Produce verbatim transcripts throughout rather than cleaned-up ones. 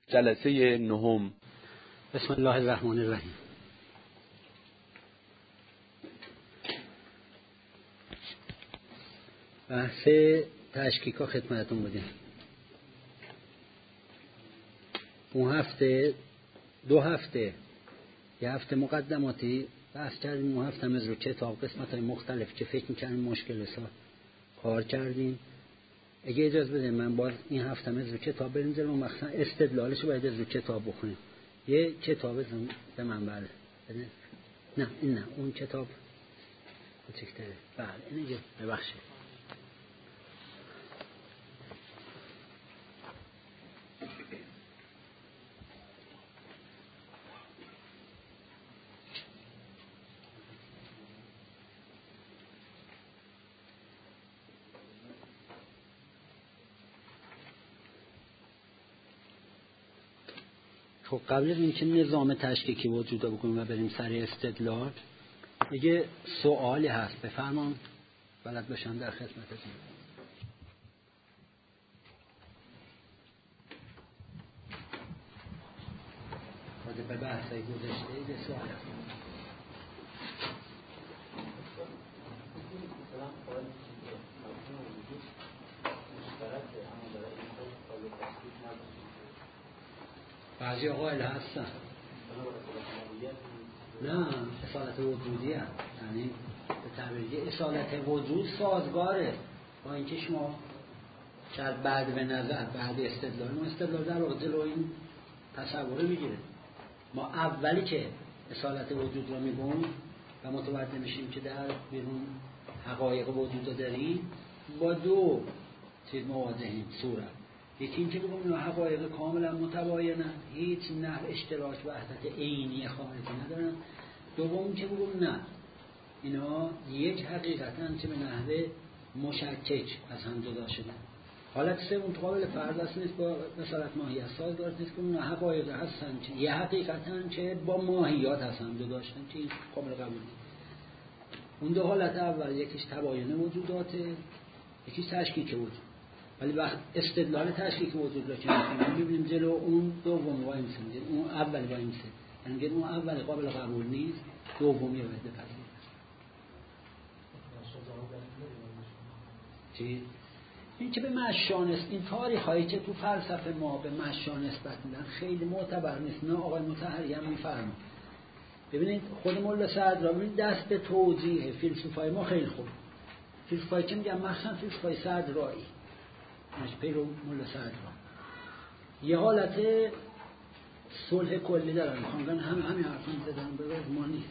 جلسه نهم. بسم الله الرحمن الرحیم. بحث تشکیکا خدمتتون بودیم. اون هفته دو هفته یه هفته مقدماتی بحث کردیم، اون هفته هم از رو کتاب قسمت های مختلف که فکر می‌کردیم مشکل سا کار کردیم. اگه اجازه بده من باز این هفته هم از رو کتاب بریم جلو، مثلا استدلالش رو باید از رو کتاب بخونیم. یه کتاب به من بله نه این نه اون کتاب کوچیک‌تره. بله این دیگه ببخشید. خب قبل از اینکه نظام تشکیکی وجود رو بکنیم و بریم سر استدلال، اگه سوالی هست بفرمایید بلد باشم در خدمتتون. راجع به بحث‌های گذشته یه سوال هست. بعضی قائل هستن نه اصالت وجودی هست، یعنی به تعبیر اصالت وجود سازگاره با اینکه شما شاید بعد به نظر بعد استدلال ما استدلال در واقع جلو این تصور میگیره. ما اولی که اصالت وجود رو میگیم و متوجه میشیم که در بیرون حقایق وجود رو داریم، با دو چیز مواجهیم صورت. یکی این که بگم حقایق کاملا متباینن، هیچ نحو اشتراک وحدت عینی خارجی ندارن. دوم که بگم نه اینا یک حقیقتن که به نحو مشکک از هم جدا شدن. حالت سوم قابل فرض است نیست با مثالت ماهیت سازگار نیست که اون حقایق هستن که یه حقیقتن که با ماهیات از هم جدا شدن که این قابل قبول نیست. اون دو حالت اول یکیش تباین وجوداته، یکیش تشکیک وجود. ولی وقت استدلال تشکیک وجود رو که می‌بینیم جلو اون دوم وای میسیم، اون اول وای میسیم، یعنی اون اول قابل قبول نیست، دومی رو بده پذیر. چی؟ این که به مشان است، این تاریخ هایی که تو فلسفه ما به مشان نسبت میدن خیلی معتبر نیست. نه آقای مطهری هم میفرمه. ببینید خود مولا صدرا ببینید دست به توجیه فیلسوفای ما خیلی خوب. فیلسوفایی که میگن مثلا فیلسوفای صدرایی مش پیرو مولا صدرا یه حالت صلح کلی دارن، میخوان هم همین حرفا زدن به ما نیست.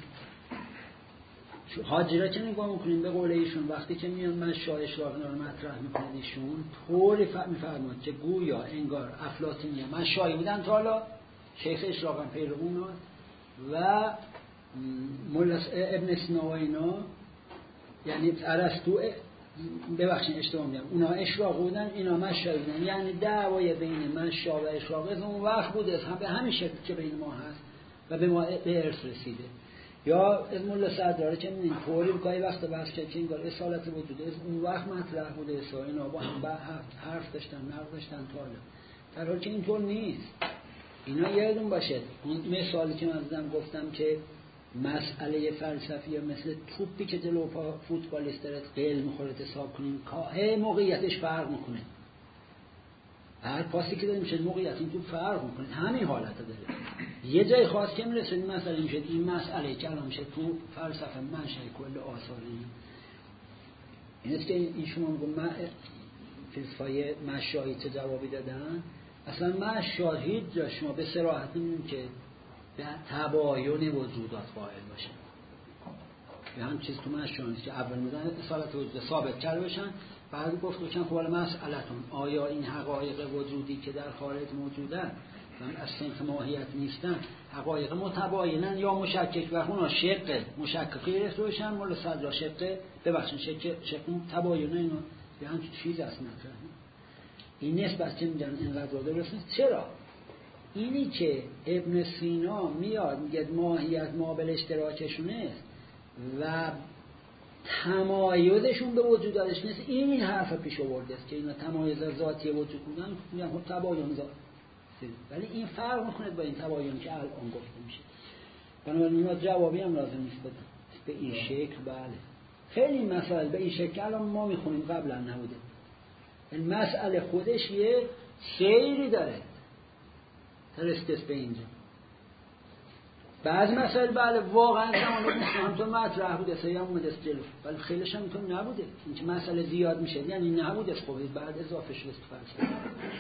حاجی را چه نگاه میکنیم به قول ایشون وقتی که میان من شاه اشراق اینا رو مطرح میکنید ایشون طوری میفرماد که گویا انگار افلاطونی من شاهی بودن تا حالا شیخ اشراق هم پیرو اونا و مولا ابن سینا و اینا، یعنی ارسطو ببخشید اشتباه میگم، اونا اشراق بودن اینا مشایی بودن، یعنی دعوای بین مشا و اشراق از اون وقت بوده هم به همین شکل که بین ما هست و به ما به ارث رسیده. یا از مولا صدرا که این طوری گاهی وقت بحث که انگار اصالت وجود از اون وقت مطرح بوده، اصلا اینا با هم حرف داشتن نقد داشتن تا در حالی که اینطور نیست. اینا یادتون باشه اون مثالی که من زدم گفتم که مسئله فلسفی مثل توپی که جلو پا فوتبالیست داره قل می‌خوره حساب کنین که موقعیتش فرق میکنه. هر پاسی که داریم میشه موقعیت این توپ فرق میکنه، همین حالت داره. یه جای خاص که میرسه این مسئله میشه این مسئله که الان میشه تو فلسفه منشأ کل آثار این اینست که این شما میگم من فلسفه مشایی چه جوابی دادن. اصلا مشا هیچ جا شما به صراحت نمیدونیم که به تباین وجودات قائل باشه. به هم چیز تو مشانیست که اول میدن اصالت وجود ثابت کرده باشن، بعد گفت باشن خب حالا مسئلتون آیا این حقایق وجودی که در خارج موجودن و از صنف ماهیت نیستن حقایق متباینن یا مشکک و اونا شق مشککی رسو باشن. مولا صدرا شق ببخشید شق شق تباین اینا به هم چیز است نکنه. این نسبت که میگن اینقدر درست نیست. چرا؟ اینی که ابن سینا میاد میگه ماهیت مابل اشتراکشونه و تمایزشون به وجودش نیست، این این حرف پیش آورده است که اینا تمایز ذاتی وجود بودن میگن خب تباین ذات ولی این فرق میکنه با این تباینی که الان گفته میشه. بنابراین ما جوابی هم لازم نیست بدیم به این شکل. بله خیلی مسائل به این شکل الان ما میخونیم قبلا نبوده. این مسئله خودش یه سیری داره ترستس به اینجا. بعض مسائل بله واقعا زمان همطور مطرح بوده سیام اومده جلو، ولی خیلیش هم اینطور نبوده. این که مسئله زیاد میشه یعنی نبوده، خب بعد اضافه شده تو فلسفه.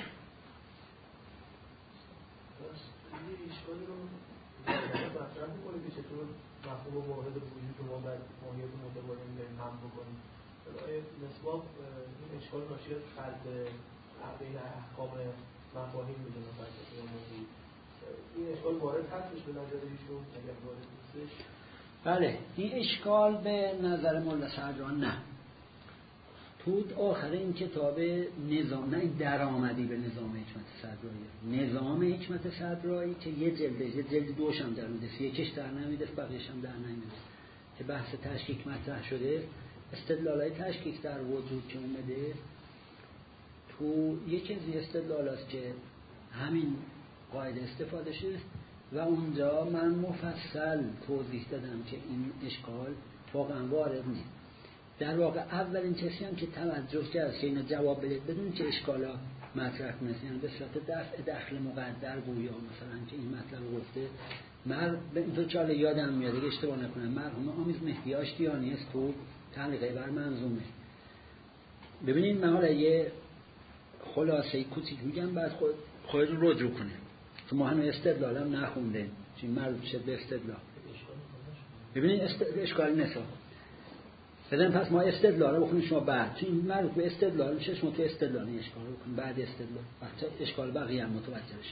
اشکالی رو مطرح می‌کنه که چطور مفهوم واحد وجود رو ما بر ماهیت متباین داریم هم بکنیم. برای مسواق این اشکال ناشی از خلق بین احکام مفاهیم میدونه فلسفه یا موضوع. این اشکال وارد هستش به نظر ایشون اگر وارد نیستش؟ بله این اشکال به نظر مولا صدران نه. تو آخر این کتاب نظام نه درآمدی به نظام حکمت صدرایی، نظام حکمت صدرایی که یه جلده یه جلد دوش هم در میده، یکیش در نمیده بقیه‌اش هم در نمیده که بحث تشکیک مطرح شده. استدلالای تشکیک در وجود که اومده تو یکی از استدلالاست که همین قاعده استفاده شده و اونجا من مفصل توضیح دادم که این اشکال واقعا وارد نیست. در واقع اولین کسی هم که توجه کرد که اینو جواب بده بدون که اشکالا مطرح کنه، یعنی به صورت دفع دخل مقدر گویا مثلا که این مطلب گفته مر به اینطور که حالا یادم میاد اگه اشتباه نکنم مرحوم آمیز مهدی آشتیانی است تو تعلیقه بر منظومه. ببینید من حالا یه خلاصه کوچیک میگم بعد خود خودتون رجوع کنه تو ما هنوز استدلالم نخونده چون مربوط شد به استدلال. ببینید است... اشکالی نسا بدن پس ما استدلال رو بخونیم شما بعد چون این مربوط به استدلال میشه شما تو استدلالی اشکال رو بکنیم بعد استدلال وقتی اشکال بقیه هم متوجه بشه.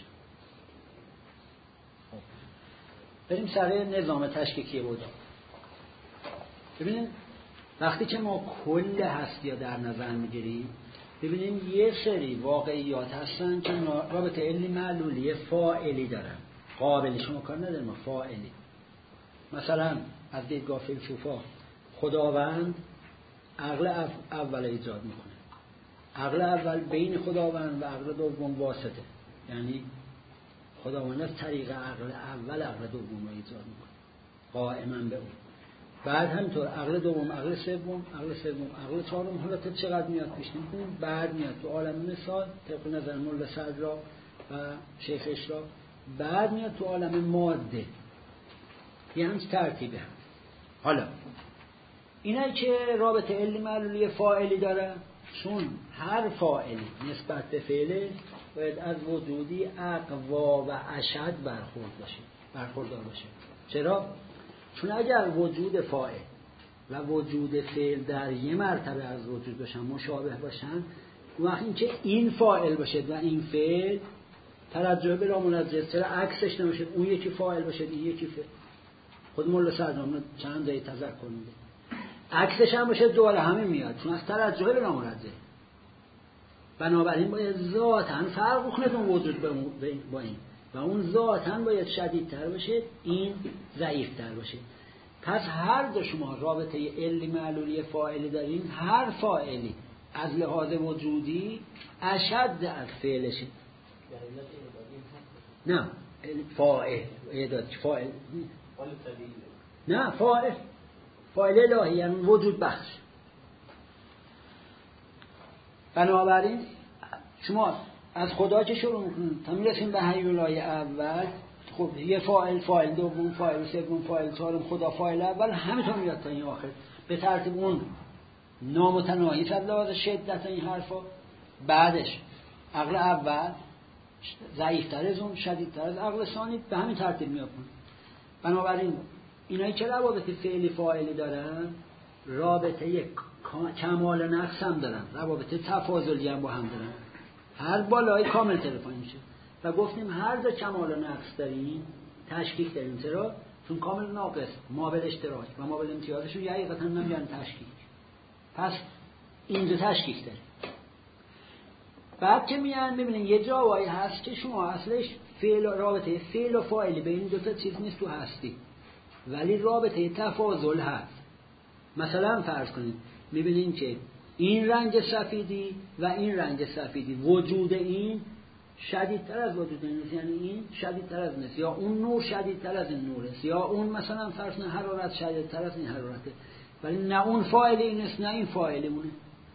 بریم سر نظام تشکیکی بودا. ببینید وقتی که ما کل هستی ها در نظر میگیریم ببینیم یه سری واقعیات هستن که رابطه علی معلولی فاعلی دارن، قابلی شما کار نداریم فاعلی. مثلا از دیدگاه فیلسوفا خداوند عقل اول ایجاد میکنه، عقل اول بین خداوند و عقل دوم واسطه، یعنی خداوند از طریق عقل اول عقل دوم رو ایجاد میکنه قائما به اون. بعد همینطور عقل دوم عقل سوم عقل سوم عقل چهارم. حالا تا چقدر میاد پیش نمی‌کنیم. بعد میاد تو عالم مثال طبق نظر مولا صدرا و شیخ اشراق، بعد میاد تو عالم ماده. یه همچه ترتیبه هم. حالا اینایی که رابطه علی معلولی فاعلی داره چون هر فاعلی نسبت به فعله باید از وجودی اقوا و اشد برخورد باشه برخوردار باشه. چرا؟ چون اگر وجود فاعل و وجود فعل در یه مرتبه از وجود باشن مشابه باشن وقتی اینکه این فاعل باشه و این فعل توجه به لامنزه چرا عکسش نمیشه اون یکی فاعل باشه این یکی فعل. خود مولا صدرام چند جای تذکر میده عکسش هم باشه دوباره همین میاد چون از توجه به لامنزه. بنابراین باید ذاتاً فرق کنه اون وجود با این و اون ذاتاً باید شدیدتر باشه این ضعیفتر باشه. پس هر دو شما رابطه علی معلولی فاعلی دارین، هر فاعلی از لحاظ وجودی اشد از فعلشه. نه فاعل اعداد فاعل نه فاعل فاعل الهی یعنی وجود بخش. بنابراین شما از خدا که شروع میکنید تا میرسیم به هیولای اول خب یه فاعل فاعل دوم فاعل سوم فاعل چهارم خدا فاعل اول همینطور میاد تا این آخر به ترتیب اون نامتناهی از لحاظ شدت این حرفا. بعدش عقل اول ضعیفتر از اون شدیدتر از عقل ثانی به همین ترتیب میاد. بنابراین اینایی که روابط فعلی فاعلی دارن رابطه یک کمال نقص هم دارن، روابط تفاضلی هم با هم دارن، هر بالای کامل تلفن میشه و گفتیم هر دو کمال و نقص داریم تشکیک داریم. چرا؟ چون کامل ناقص مابل اشتراک و مابل امتیازشون یه حقیقتا نمیگن تشکیک. پس این دو تشکیک داریم. بعد که میان ببینین یه جاهایی هست که شما اصلش فعل رابطه فعل و فاعلی به این دو تا چیز نیست تو هستی ولی رابطه تفاضل هست. مثلا فرض کنید میبینین که این رنگ سفیدی و این رنگ سفیدی وجود این شدیدتر از وجود این است، یعنی این شدیدتر از این است، یا اون نور شدیدتر از این نور است، یا اون مثلا فرض نه حرارت شدیدتر از این حرارته، ولی نه اون فاعل این است نه این فاعل اونه.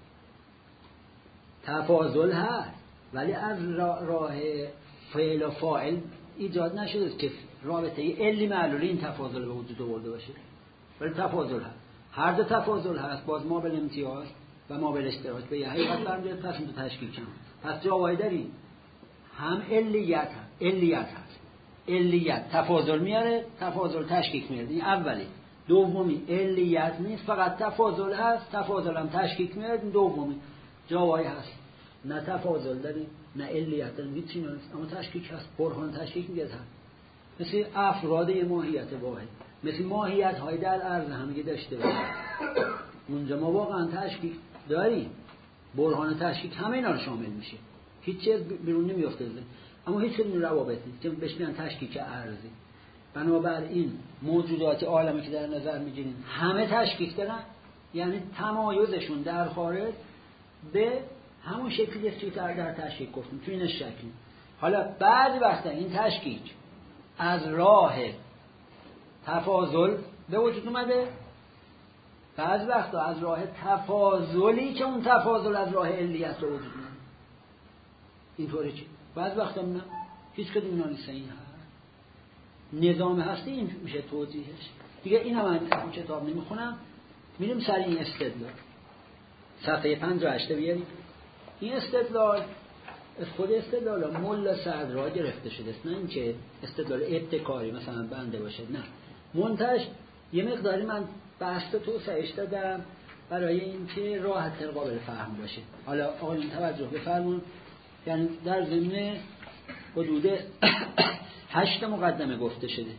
تفاضل هست ولی از راه فعل و فاعل ایجاد نشده که رابطه علی معلولی این تفاضل به وجود آورده باشه، ولی تفاضل هست. هر دو تفاضل هست، باز ما به امتیاز و ما به اشتراک به یه حقیقت برمیاد، پس این دو تشکیل کنم. پس جاوایی داریم هم علیت هست، علیت هست، علیت تفاضل میاره، تفاضل تشکیک میاره، این اولی. دومی علیت نیست، فقط تفاضل هست، تفاضل هم تشکیک میاره، دومی جاوایی هست. نه تفاضل داریم نه علیت داریم، هیچی نیست، اما تشکیک هست، برهان تشکیک میگه هست. مثل افراد ماهیت واحد، مثل ماهیت های در عرض همگی داشته باشه. اونجا ما واقعا تشکیک داریم، برهان تشکیک همه اینا رو شامل میشه، هیچ چیز بیرون نمیافته، اما هیچ کدوم روابط نیست که بهش میگن تشکیک ارضی. بنابراین موجودات عالمی که در نظر میگیریم همه تشکیک دارن، یعنی تمایزشون در خارج به همون شکلی است که در در تشکیک گفتیم، تو این شکلی. حالا بعضی وقتا این تشکیک از راه تفاضل به وجود اومده، بعضی وقتا از راه تفاضلی که اون تفاضل از راه علیت به وجود اومده. اینطوری چی؟ بعضی وقتا نه، هیچ کدوم اینا نیست. این نظام هستی این میشه توضیحش دیگه. این هم من کتاب نمیخونم، میریم سر این استدلال. صفحه پنجاه و هشت بیاریم. این استدلال از خود استدلال ملا صدرا گرفته شده است، نه اینکه استدلال ابتکاری مثلا بنده باشه، نه. منتج یه مقداری من بحث توسعهش دادم برای اینکه راحت قابل فهم باشه. حالا آقایون توجه بفرمون، یعنی در ضمن حدود هشت مقدمه گفته شده.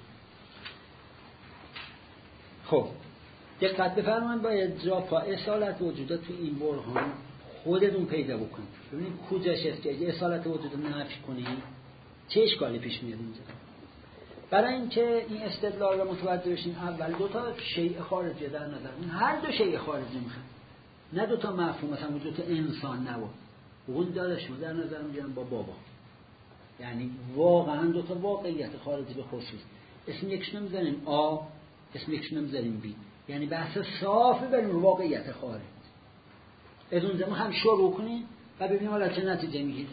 خب دقت بفرمایید، باید جا پا اصالت وجودات تو این برهان خودتون پیدا بکنید. ببینید کجاش است که اصالت وجود رو نفی کنید چه اشکالی پیش میاد اینجا. برای اینکه این استدلال رو متوجه بشین، اول دو تا شیء خارجی در نظر بگیرید. هر دو شیء خارجی میخوان، نه دو تا مفهوم، مثلا وجود انسان نبود اون دارش رو در نظر میگیرن با بابا، یعنی واقعا دو تا واقعیت خارجی به خصوص. اسم یکش نمیذاریم آ، اسم یکش نمیذاریم بی، یعنی بحث صافی بین واقعیت خارج. از اونجا ما هم شروع کنیم و ببینیم حالا چه نتیجه میگیره.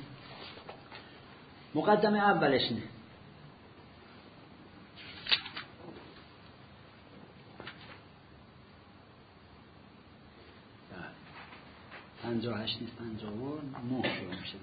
مقدمه اولش نه، پنجاه و هشت نیست، پنجاه و نه شروع میشه.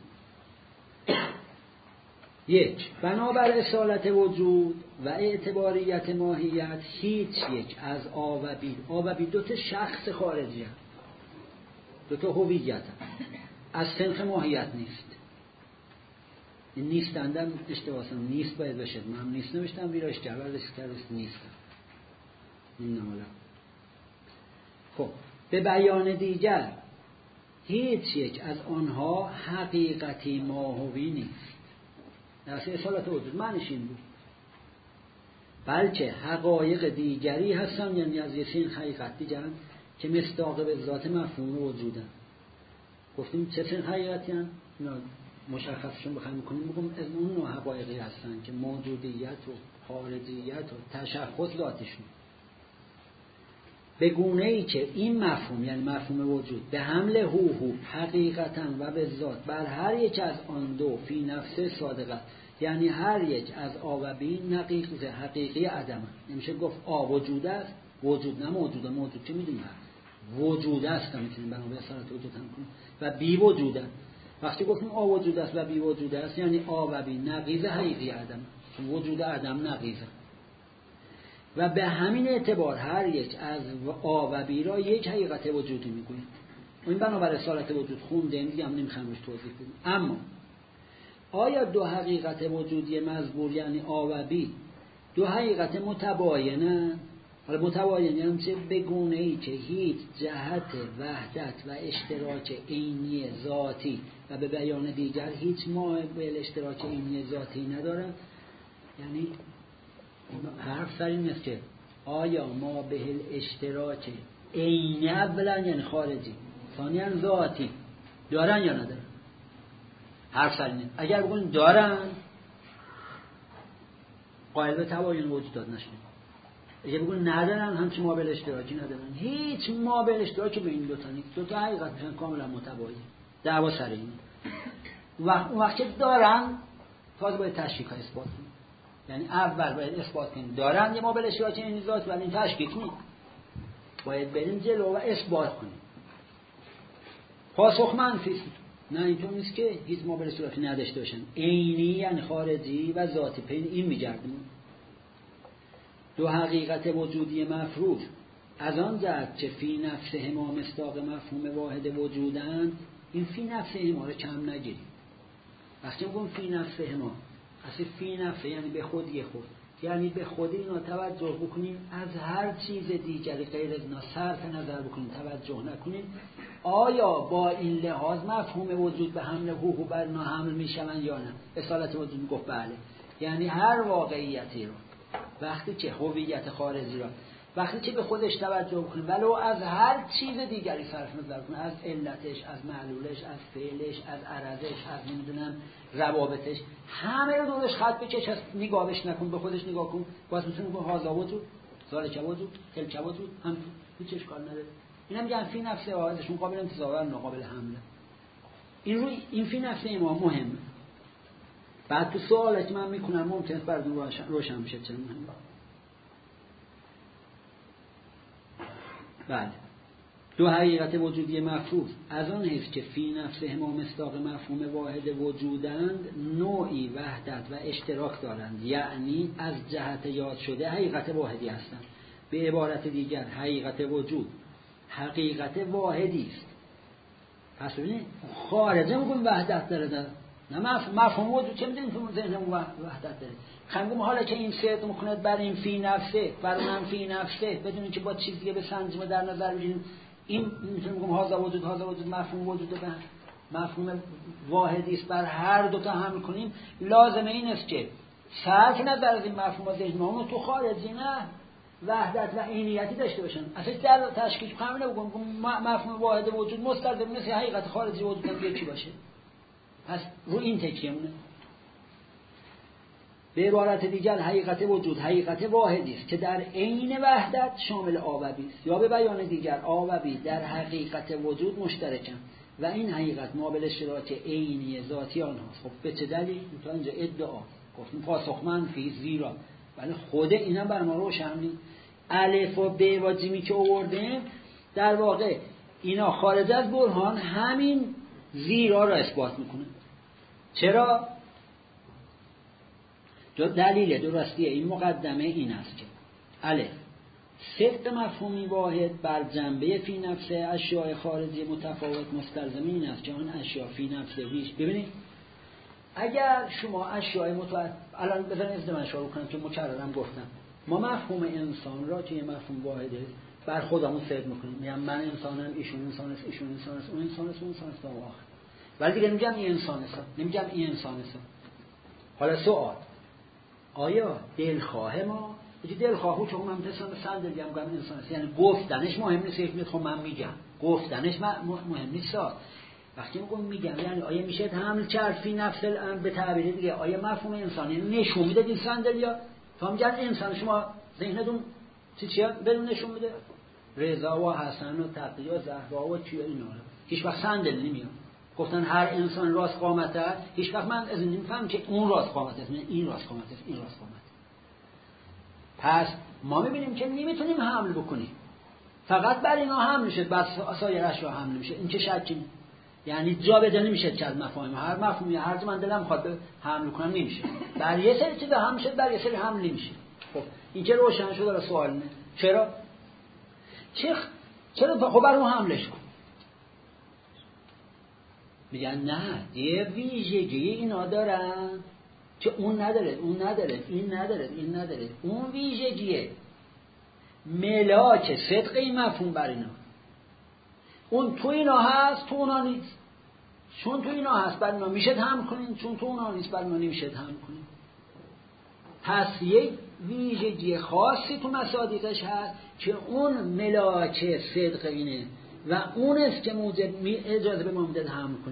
یک، بنابر اصالت وجود و اعتباریت ماهیت هیچ یک از آ و بی، آ و بی دو تا شخص خارجی هست، دو تا هویت هست، از صنف ماهیت نیست. این نیستندم اشتباهستم، نیست باید بشه، من نیست نوشتم ویراش جبر رسکرست نیستم این نمالا. خب به بیان دیگر هیچ یک از آنها حقیقتی ماهوی نیست. در اصالت وجود معنیش این بود، بلکه حقایق دیگری هستن، یعنی از یه سین حقیقت دیگر که مصداق به ذات مفهوم وجودن. گفتیم چه سین حقیقتی هستن؟ اینا مشخصشون بخوایم میکنیم بگم از اون نوع حقایقی هستن که موجودیت و خارجیت و تشخص ذاتشون به گونه ای که این مفهوم، یعنی مفهوم وجود، به حمل هو هو حقیقتا و به ذات بر هر یک از آن دو فی نفسه صادقه، یعنی هر یک از آ و بی نقیض حقیقی عدم. نمیشه گفت آ وجود است، وجود نه موجوده، موجود که میدونیم وجود است، میتونیم بنا به اصالت وجود هم کنیم، و بی وجود است. وقتی گفتیم آ وجود است و بی وجود است یعنی آ و بی نقیض حقیقی عدم، چون وجود عدم نقیضه. و به همین اعتبار هر یک از آ و بی را یک حقیقت وجودی میگوییم. این بنابر اصالت وجود خوندیم دیگه، هم نمیخوایم روش توضیح بدیم. اما آیا دو حقیقت وجودی مذکور یعنی آ و بی دو حقیقت متباینن؟ حالا متباین یعنی چه؟ به گونه ای که هیچ جهت وحدت و اشتراک عینی ذاتی و به بیان دیگر هیچ مایل اشتراک عینی ذاتی ندارن. یعنی حرف سر این است که آیا ما به اشتراک عینی اولا یعنی خارجی، ثانیاً ذاتی دارن یا ندارن؟ حرف سر اینه اگر بگن دارن قائل به تباین وجودات نشن، اگر بگن ندارن همچین ما بل اشتراکی ندارن، هیچ ما بل اشتراکی به این دو تا نیست، دو تا حقیقت میشن کاملا متباین. دعوا سر اینه. وقت اون وقت که دارن تازه باید تشکیک ها اثبات کنیم، یعنی اول باید اثبات کنیم دارن یه ما بل اشتراکی این ذات، ولی این تشکیک نیست، باید بریم جلو و اثبات کنیم. پاسخ منفی است. نه اینطور نیست که هیچ ما بل اشتراکی نداشته باشن، عینی یعنی خارجی و ذاتی پین این میگردیم. دو حقیقت وجودی مفروض از آن جهت که فی نفسهما مصداق مفهوم واحد وجودند، این فی نفسهما رو کم نگیریم. وقتی میگم فی نفسهما، اصلا فی نفسه یعنی به خودی خود، یعنی به خود اینا توجه بکنیم، از هر چیز دیگری غیر از اینا صرف نظر بکنیم، توجه نکنیم. آیا با این لحاظ مفهوم وجود به حمل هو بر اینا حمل میشون یا نه؟ اصالت وجود میگفت بله، یعنی هر واقعیتی رو وقتی که هویت خارجی را وقتی که به خودش توجه بکنیم ولو از هر چیز دیگری صرف نظر کنیم، از علتش، از معلولش، از فعلش، از عرضش، از نمیدونم روابطش، همه رو دورش خط بکش، از نگاهش نکن، به خودش نگاه کن، باز میتونیم بگیم هازا وجود، ذالک وجود، تلک وجود، هم هیچ اشکال نداره. اینا میگن فی نفسه واحدشون قابل انتزاع و ناقابل حمله. این روی این فی نفسه ما مهمه. بعد تو سوالی که من میکنم ممکنه براتون روشن, روشن بشه چه مهمه. بله. دو حقیقت وجودی مفروض از آن حیث که فی نفسه ما مصداق مفهوم واحد وجودند، نوعی وحدت و اشتراک دارند، یعنی از جهت یاد شده حقیقت واحدی هستند. به عبارت دیگر حقیقت وجود حقیقت واحدی است. پس ببینید خارجه میگم وحدت داره، داره. نه مفهوم وجود چه میدونیم تو ذهنمون وحدت داره. خنگم حالا که این صدق میکنه بر این فی نفسه، بر اونم فی نفسه، بدون که با چیز دیگه بسنجیم و در نظر بگیریم، این میتونیم بگم هازا وجود، هازا وجود مفهوم وجود به مفهوم واحدی است، بر هر دو تا حمل کنیم. لازمه این است که صرف نظر از این مفهوم ذهنمون تو خارجی نه وحدت و عینیتی داشته باشن. اصلا در تشکیک همینه بگم مفهوم واحد وجود مستلزم نیست حقیقت خارجی وجود هم یکی باشه. پس رو این تکیه مونه. به عبارت دیگر حقیقت وجود حقیقت واحدی است که در عین وحدت شامل آوبی است، یا به بیان دیگر آوبی در حقیقت وجود مشترکند و این حقیقت ما به اشتراک عینی ذاتی آنهاست. خب به چه دلیل؟ تا اینجا ادعا گفتیم پاسخ منفی، زیرا ولی خود اینا بر ما روشن نیست. الف و ب و جیمی که آوردیم در واقع اینا خارج از برهان همین زیرا را اثبات میکنه. چرا؟ دلیل درستی این مقدمه این است که الف صدق مفهومی واحد بر جنبه فی نفسه اشیاء خارجی متفاوت مستلزم این است که آن اشیاء فی نفسه ویش. ببینید اگر شما اشیاء متفاوت الان بذارید ازدمن شروع کنم که مکررم گفتم ما مفهوم انسان را که مفهوم واحده بر خودمون صدق میکنیم، میگم من انسانم، ایشون انسان است، ایشون انسان است، اون انسان است، اون انسان است تا آخر. ولی دیگه نمیگم این انسان است، نمیگم این انسان است. حالا سوال آیا دلخواه ما یه دلخواهو چون من مثلا صندلی هم گفتم انسان است، یعنی گفتنش مهم نیست، یک میخوام من میگم گفتنش مهم نیست. وقتی میگم میگم یعنی آیا میشه حمل کرد فی نفس الامر به تعبیر دیگه آیا مفهوم انسانی نشون میده این صندلیا تا میگن انسان شما ذهنتون چی چی بدون نشون میده رضا و حسن و تقی و زهرا و چی اینا هیچ وقت صندل نمیاد. گفتن هر انسان راست قامت است، هیچ وقت من از این نمیفهم که اون راست قامت است، این راست قامت است، این راست قامت. پس ما میبینیم که نمیتونیم حمل بکنیم، فقط بر اینا حمل میشه، بس سایر اشیا حمل میشه. این چه شکی؟ یعنی جا به جا نمیشه کرد مفاهیم، هر مفهومی هر چه من دلم خواد حمل کنم نمیشه، بر یه سری چیزا حمل میشه، بر یه سری حمل نمیشه. خب این که روشن شد داره سوال نه چرا چه چرا خب بر اون حملش کن. میگن نه یه ویژگی اینا دارن که اون نداره، اون نداره، این نداره، این نداره. اون ویژگیه ملاک صدق این مفهوم بر اینا. اون تو اینا هست، تو اونا نیست. چون تو اینا هست بر اینا میشه هم کنین، چون تو اونا نیست بر اینا نمیشه هم کنین. پس یک ویژگی خاصی تو مصادیقش هست که اون ملاک صدق اینه و اون است که موجب اجازه به ما میده هم کنیم.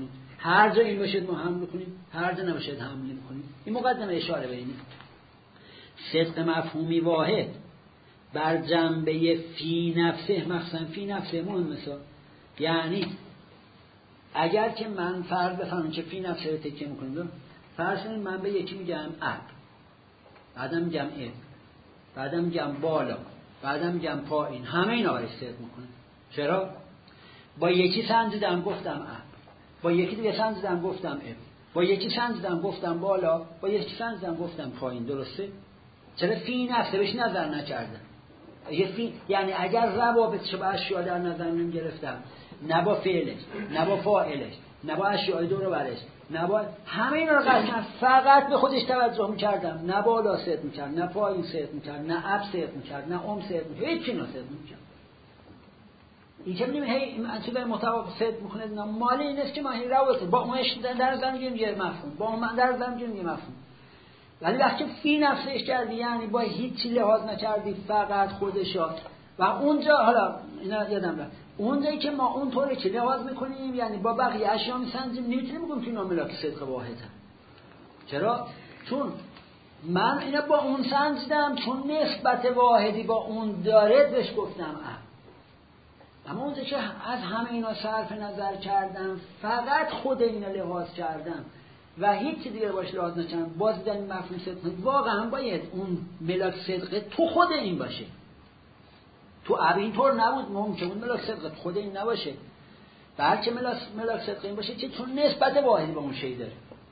هر جا این باشد ما حمل کنیم، هر جا نباشد حمل نمی‌کنیم. این مقدمه اشاره به اینه. صدق مفهومی واحد بر جنبه فی نفسه، مخصوصا فی نفسه مهم مثال، یعنی اگر که من فرض بفهمم که فی نفسه رو تکیه میکنم، فرض کنید من به یکی میگم اب، بعدم میگم اب، بعدم میگم بالا، بعدم میگم پایین، همه اینا رو صدق میکنه. چرا؟ با یکی سنجیدم گفتم اب، با یکی دیگه سنجیدم گفتم اب، با یکی سنجیدم گفتم بالا، با یکی سنجیدم گفتم پایین. درسته؟ چرا فی نفسه بهش نظر نکردم؟ یعنی اگر روابطش با اشیاء در نظر نمی‌گرفتم، نه با فعلش، نه با فاعلش، نه با اشیاء دور و برش، نه با همه اینا رو قطعا فقط به خودش توجه می‌کردم، نه بالا صدق می‌کرد، نه پایین صدق می‌کرد، نه اب صدق می‌کرد، نه ام صدق می‌کرد، هیچ چیزی صدق نمی‌کرد. این که می‌بینیم هی منطق محتوا صدق می‌کنه، نه مال این است که ما هی روابط با اونش در نظر می‌گیریم یه مفهوم، با اون در نظر می‌گیریم یه مفهوم. ولی وقتی فی نفسش کردی، یعنی با هیچ لحاظ نکردی، فقط خودشا، و اونجا حالا اینا یادم رفت، اونجایی که ما اونطوری که لحاظ میکنیم، یعنی با بقیه اشیا میسنجیم، نمیتونیم بگیم که اینا ملاک صدق واحدن. چرا؟ چون من اینا با اون سنجیدم، چون نسبت واحدی با اون داره بهش گفتم اه. اما اونجا که از همه اینا صرف نظر کردم، فقط خود اینا لحاظ کردم و هیچ دیگه باش لحاظ نکنم، باز در این مفهوم صدق واقعا باید اون ملاک صدق تو خود این باشه. تو اب اینطور نبود، ممکن اون ملاک صدق خود این نباشه، بلکه ملاک ملاک صدق این باشه که چون نسبت واحدی با اون شی داره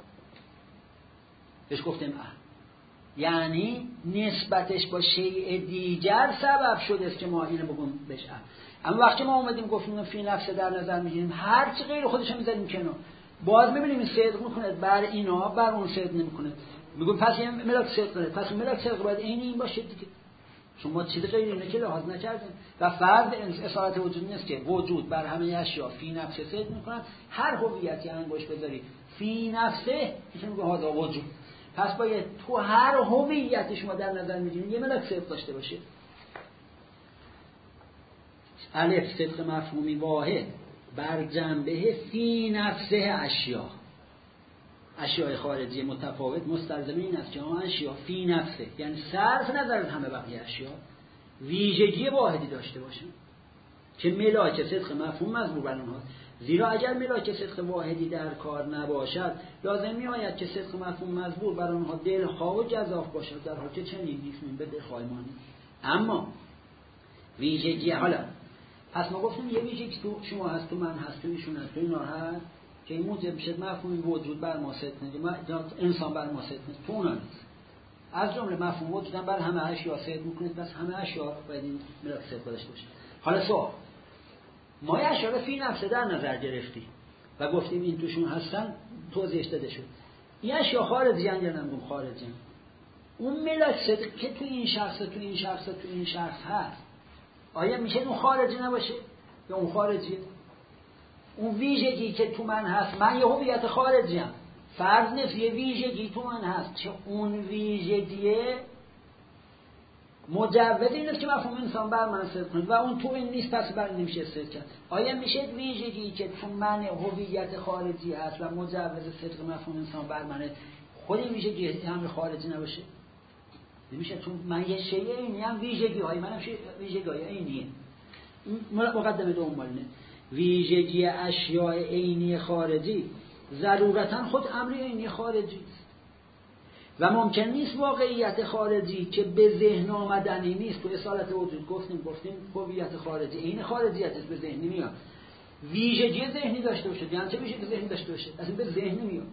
بهش گفتیم اه. یعنی نسبتش با شیء دیگر سبب شده است که ما اینو بگیم بهش اه. اما وقتی ما اومدیم گفتیم فی نفسه در نظر میگیریم، هر چی غیر خودش میذاریم کنار، باز میبینیم این صدق میکنه بر اینا، بر اون صدق نمیکنه. میگم پس این ملاک صدق کنه، پس ملاک صدق باید این این باشه دیگه، چون ما چیز غیر اینه که لحاظ نکردیم. و فرض اصالت وجود نیست که وجود بر همه اشیا فی نفسه صدق میکنن. هر هویتی انگوش بذاری فی نفسه میشه میگه هذا وجود، پس باید تو هر هویتی شما در نظر میگیرین یه ملاک صدق داشته باشه. الف صدق مفهومی واحد بر جنبه فی نفسه اشیا، اشیاء خارجی متفاوت مستلزم این است که آن اشیا فی نفسه، یعنی صرف نظر از همه بقیه اشیا، ویژگی واحدی داشته باشه که ملاک صدق مفهوم مضمون بر اونها. زیرا اگر ملاک صدق واحدی در کار نباشد، لازم می آید که صدق مفهوم مضمون بر اونها دلخواه و جزاف باشد، در حالی که چنین نیست، به دلخواهی مانی. اما ویژگی، حالا پس ما گفتیم یه ویژگی تو شما هست، تو من هست، تو ایشون هست، تو اینا هست که این موجب شد مفهوم وجود بر ما صدق نیست، انسان بر ما صدق نیست، تو اونا نیست. از جمله مفهوم وجودن بر همه اشیا صدق میکنید، بس همه اشیا باید این ملاک صدق داشته باشه. حالا سوال، ما یه اشیا رو فی نفسه در نظر گرفتیم و گفتیم این توشون هستن، توضیحش داده شد. این اشیا خارجی ان یا نمیگم خارجی ان؟ اون ملاک صدق که تو این شخص تو این شخص تو این شخص هست، آیا میشه اون خارجی نباشه یا اون خارجیه؟ اون ویژگی که تو من هست، من یه هویت خارجیم، فرض نیست یه ویژگی تو من هست که اون ویژگیه مجوز این است که مفهوم انسان بر من صدق کنه و اون تو این نیست، پس بر نمیشه صدق کرد. آیا میشه ویژگی که تو من هویت خارجی هست و مجوز صدق مفهوم انسان بر منه، خود این ویژگی هم خارجی نباشه؟ نمیشه، چون من یه شیء اینی هم ویژگی های منم ویژگی های اینیه. مقدمه دوم مالینه ویژگی اشیاء عینی خارجی ضرورتاً خود امر عینی خارجی است و ممکن نیست واقعیت خارجی که به ذهن آمدنی نیست. تو اصالت وجود گفتیم گفتیم هویت خارجی عین خارجیت است، به ذهن نمیاد. ویژگی ذهنی داشته باشه، یعنی چه ویژگی ذهنی داشته باشه؟ اصلا به ذهن نمیاد.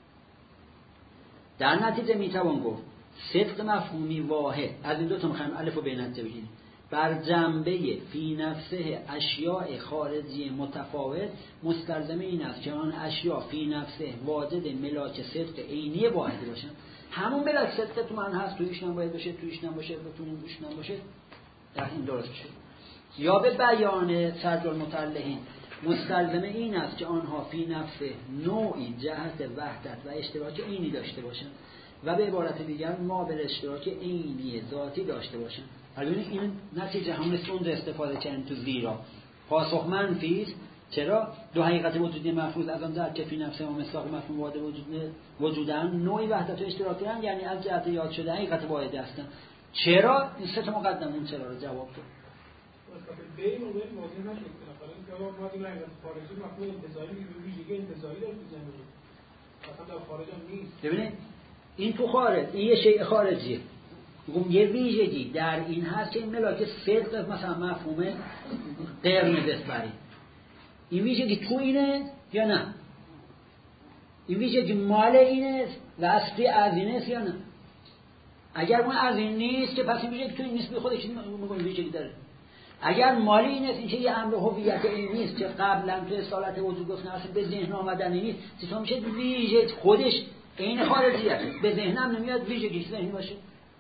در نتیجه میتوان گفت صدق مفهومی واحد، از این دو تا میخوایم الف و ب نتیجه بگیریم، بر جنبه فی نفسه اشیاء خارجی متفاوت مستلزم این است که آن اشیاء فی نفسه واجد ملاک صدق عینی واحدی باشند. همون ملاک صدق تو من هست، تویش نباید باشه، تویش نباشه، تو تویش نباشه، در این درست بشه. یا به بیان صدر المتعلقین مستلزم این است که آنها فی نفسه نوعی جهت وحدت و اشتراک عینی داشته باشند و به عبارت دیگر ما به اشتراک عینی ذاتی داشته باشند. البته این نتیجه هم مثل اون استفاده کردن تو زیرا پاسخ منفی است چرا دو حقیقت وجودی محفوظ از آن جهت که فی نفس و مصداق مفهوم واحد وجود وجودن نوعی وحدت و اشتراکی هستند، یعنی از جهت یاد شده حقیقت واحد هستند. چرا این سه تا مقدمه اون چرا رو جواب بده. بین و بین واضح نشد. حالا اینکه ما دیگه حقیقت خارجی مفهوم انتزاعی ویژگی انتزاعی داره تو زندگی. اصلا در خارج هم نیست. ببینید این تو خارج این یه شیء خارجیه. میگم یه ویژگی در این هست که این ملاک صدق مثلا مفهوم قرن بسپرید. این ویژگی تو اینه یا نه؟ این ویژگی مال اینه و اصلی از این است یا نه؟ اگر اون از این نیست که پس این ویژگی تو این نیست به خودش میگم ویژگی داره. اگر مال این است این که یه امر هویت این نیست که قبلا تو اصالت وجود گفتن اصلا به ذهن آمدنی نیست، چطور میشه ویژگی خودش عین خارجیه به ذهنم نمیاد ویژگیش ذهنی باشه؟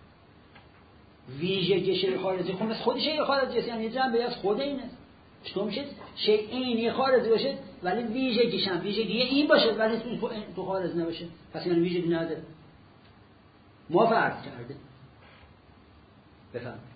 ویژگی شیء خارجی خب مثل خودش شیء خارجی است، یعنی جنبه از خود اینه. چطور میشه شیء عینی خارجی باشه ولی ویژگیش هم ویژگی این باشه ولی تو تو خارج نباشه؟ پس یعنی ویژگی نداره. ما فرض کرده بفهم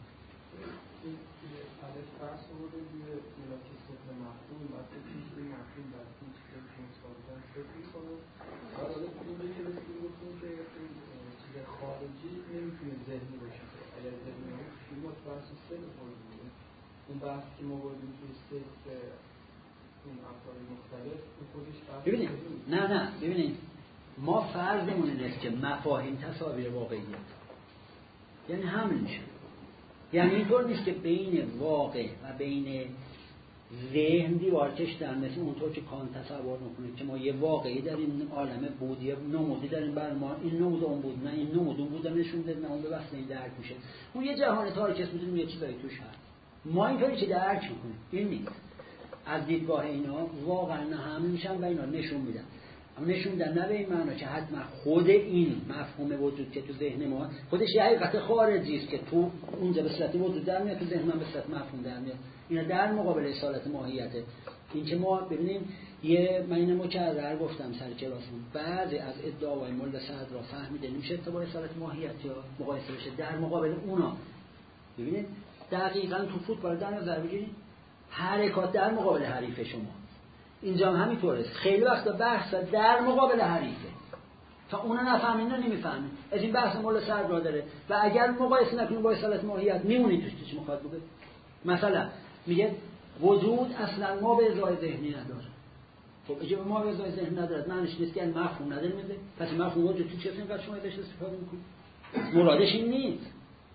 الف فرض بوده روی ملاک صدق مفهوم وقتی که این مفهوم در هیچ فکر مستقیما فکر میکنه بعد حالا تو اون که رسیدیم گفتیم که این چیز خارجی نمیتونه ذهنی باشه. اگر ذهنی باشه توی ما بحث صدق بودیم اون بحث که ما بودیم توی صدق این افراد مختلف اون خودش بحث ببینید نه نه ببینید ما فرضمون اینه که مفاهیم تصاویر واقعیت یعنی همین میشه. یعنی اینطور نیست که بین واقع و بین ذهن دیوار کشیدن مثل اونطور که کانت تصور میکنه که ما یه واقعی داریم عالم بود یه نمودی داریم بر ما این نمود اون بود نه این نمود اون بود نشون داد نه اون به واسطه این درک میشه. اون یه جهان تاریک است میدونیم یه چیزایی توش هست ما اینطوری که درک میکنیم این نیست. از دیدگاه اینا واقعا همین میشن و اینا نشون میدن اما نشون میدن نه به این معنی که حتما خود این مفهوم وجود که تو ذهن ما خودش یه حقیقت خارجی است که تو اونجا به صورت وجود در میاد تو ذهن من به صورت مفهوم در میاد. اینا در مقابل اصالت ماهیته. این که ما ببینیم یه من اینو مکرر گفتم سر کلاسمون بعضی از ادعاهای مولد صدر را فهمیده نمیشه تا با اصالت ماهیت یا مقایسه بشه در مقابل اونا. ببینید دقیقاً تو فوتبال در نظر بگیرید حرکات در مقابل حریف شما اینجا هم همینطوره. خیلی وقتا بحث در مقابل حریفه تا اون نفهمین نه نمیفهمین. از این بحث مول صدر را داره و اگر مقایسه نکنید با اصالت ماهیت میمونید توش چی میخواد بگه. مثلا میگه وجود اصلا ما به ازای ذهنی نداره. خب اگه ما به ازای ذهنی نداره معنیش نیست که مفهوم نداره میده. پس مفهوم وجود تو چه اینقدر شما ازش استفاده میکنید؟ مرادش این نیست.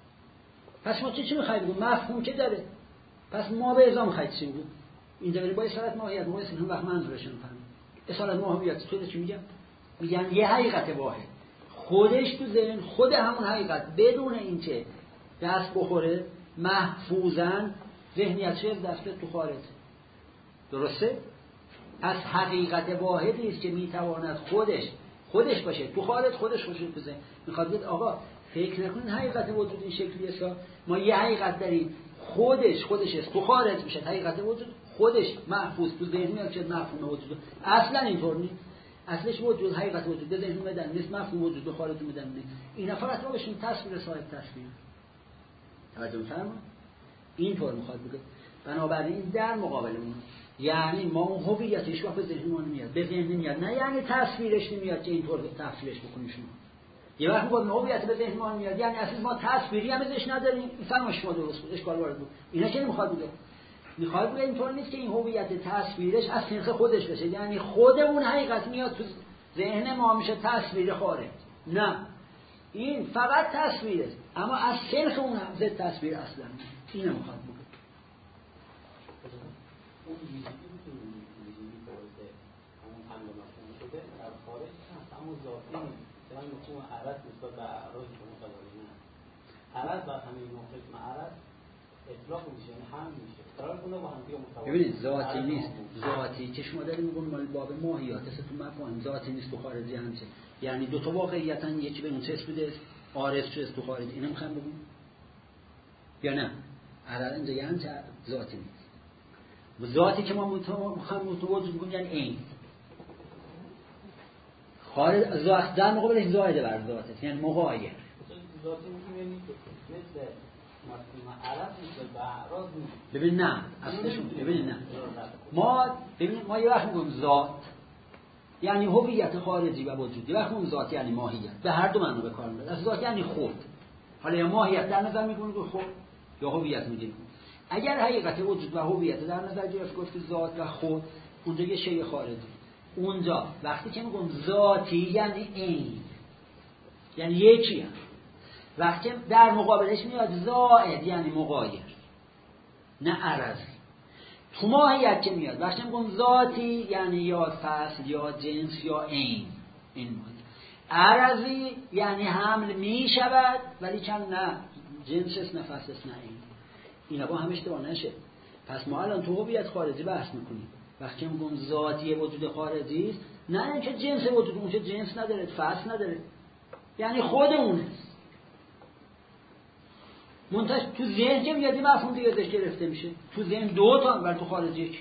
پس ما چی چی میخوایم بگیم؟ مفهوم که داره. پس ما به ازا میخواید چی بگیم؟ اینجا بریم با اصالت ماهیت ما اسم هم وقت منظورشون فهمید. اصالت ماهیت تو چی میگم؟ میگن یه حقیقت واحد خودش تو ذهن خود همون حقیقت بدون اینکه دست بخوره محفوظاً ذهنیت چه دست به تو خارج. درسته؟ پس حقیقت واحدی است که میتواند خودش خودش باشه تو خارج خودش خودش تو ذهن. میخواد بگه آقا فکر نکنین حقیقت وجود این شکلی است. ما یه حقیقت داریم خودش خودش است تو خارج میشه حقیقت وجود خودش محفوظ تو ذهن میاد که مفهوم وجود اصلا اینطور نیست. اصلش وجود حقیقت وجود به ذهن میدن نیست مفهوم وجود به خارج میدن نیست. اینا فقط ما بهشون تصویر صاحب تصویر توجه فرمایید. اینطور میخواد بگه بنابراین در مقابل اون یعنی ما اون هویتش به ذهن ما نمیاد به ذهن نمیاد نه یعنی تصویرش نمیاد که اینطور تفسیرش بکنید شما. یه وقت با هویت به ذهن ما میاد یعنی اصلا ما تصویری هم ازش نداریم. این فهم شما درست بود اشکال وارد بود. اینا که نمیخواد بگه میخواد بگه اینطور نیست که این هویت تصویرش از سنخ خودش بشه یعنی خود اون حقیقت میاد تو ذهن ما میشه تصویر خارج. نه این فقط تصویر است اما از سنخ اون هم ضد تصویر اصلا اینو میخواد بگه. اون ویژگی که ویژگی برده همون حمل مفهوم شده در خارج هست اما ذاتی نیست. مثلا مفهوم عرض نسبت به اعراض که متضادی نه عرض بر همین نقطه معرض اطلاق میشه یعنی هم میشه قرار کنه با هم دیگه متوازی. ببینید ذاتی نیست. ذاتی که شما دارید میگن مال باب ماهیات است تو مفهوم ذاتی نیست تو خارجی همچه یعنی دو تا واقعیتن یکی به اون چه بوده عارض شده تو خارج اینم میخوام بگم یا نه عرض اینجا یعنی ذاتی نیست. ذاتی که ما میخوام متوجه بگیم یعنی این خارج ذات در مقابلش زائد بر ذات است یعنی مغایر. ذاتی میگیم یعنی مثل مفهوم عرض نیست به اعراض نیست. ببین نه اصلشون ببین نه ما ببین ما یه وقت میگیم ذات یعنی هویت خارجی و وجودی، وقت میگیم ذات یعنی ماهیت، به هر دو معنی به کار میبره. از ذات یعنی خود، حالا یا ماهیت در نظر میگیریم که خود یا هویت میگیریم. اگر حقیقت وجود و هویت در نظر گرفت گفت ذات و خود، اونجا یه شی خارجی. اونجا وقتی که میگم ذاتی یعنی عین، یعنی یکی هم. وقتی در مقابلش میاد زائد یعنی مغایر، نه عرضی. تو ماهیت که میاد وقتی میگم ذاتی یعنی یا فصل یا جنس یا عین، این ماهیت. عرضی یعنی حمل میشود ولی چند نه جنس است نه فصل است نه عین. اینا با هم اشتباه نشه. پس ما الان تو هویت خارجی بحث میکنیم. وقتی میگم ذاتی وجود خارجی است، نه اینکه جنس وجود اون که جنس نداره، فصل نداره، یعنی خود اونه. منتش تو ذهن که میاد این مفهوم دیگه ازش گرفته میشه. تو ذهن دو تا ولی تو خارجی چی؟ این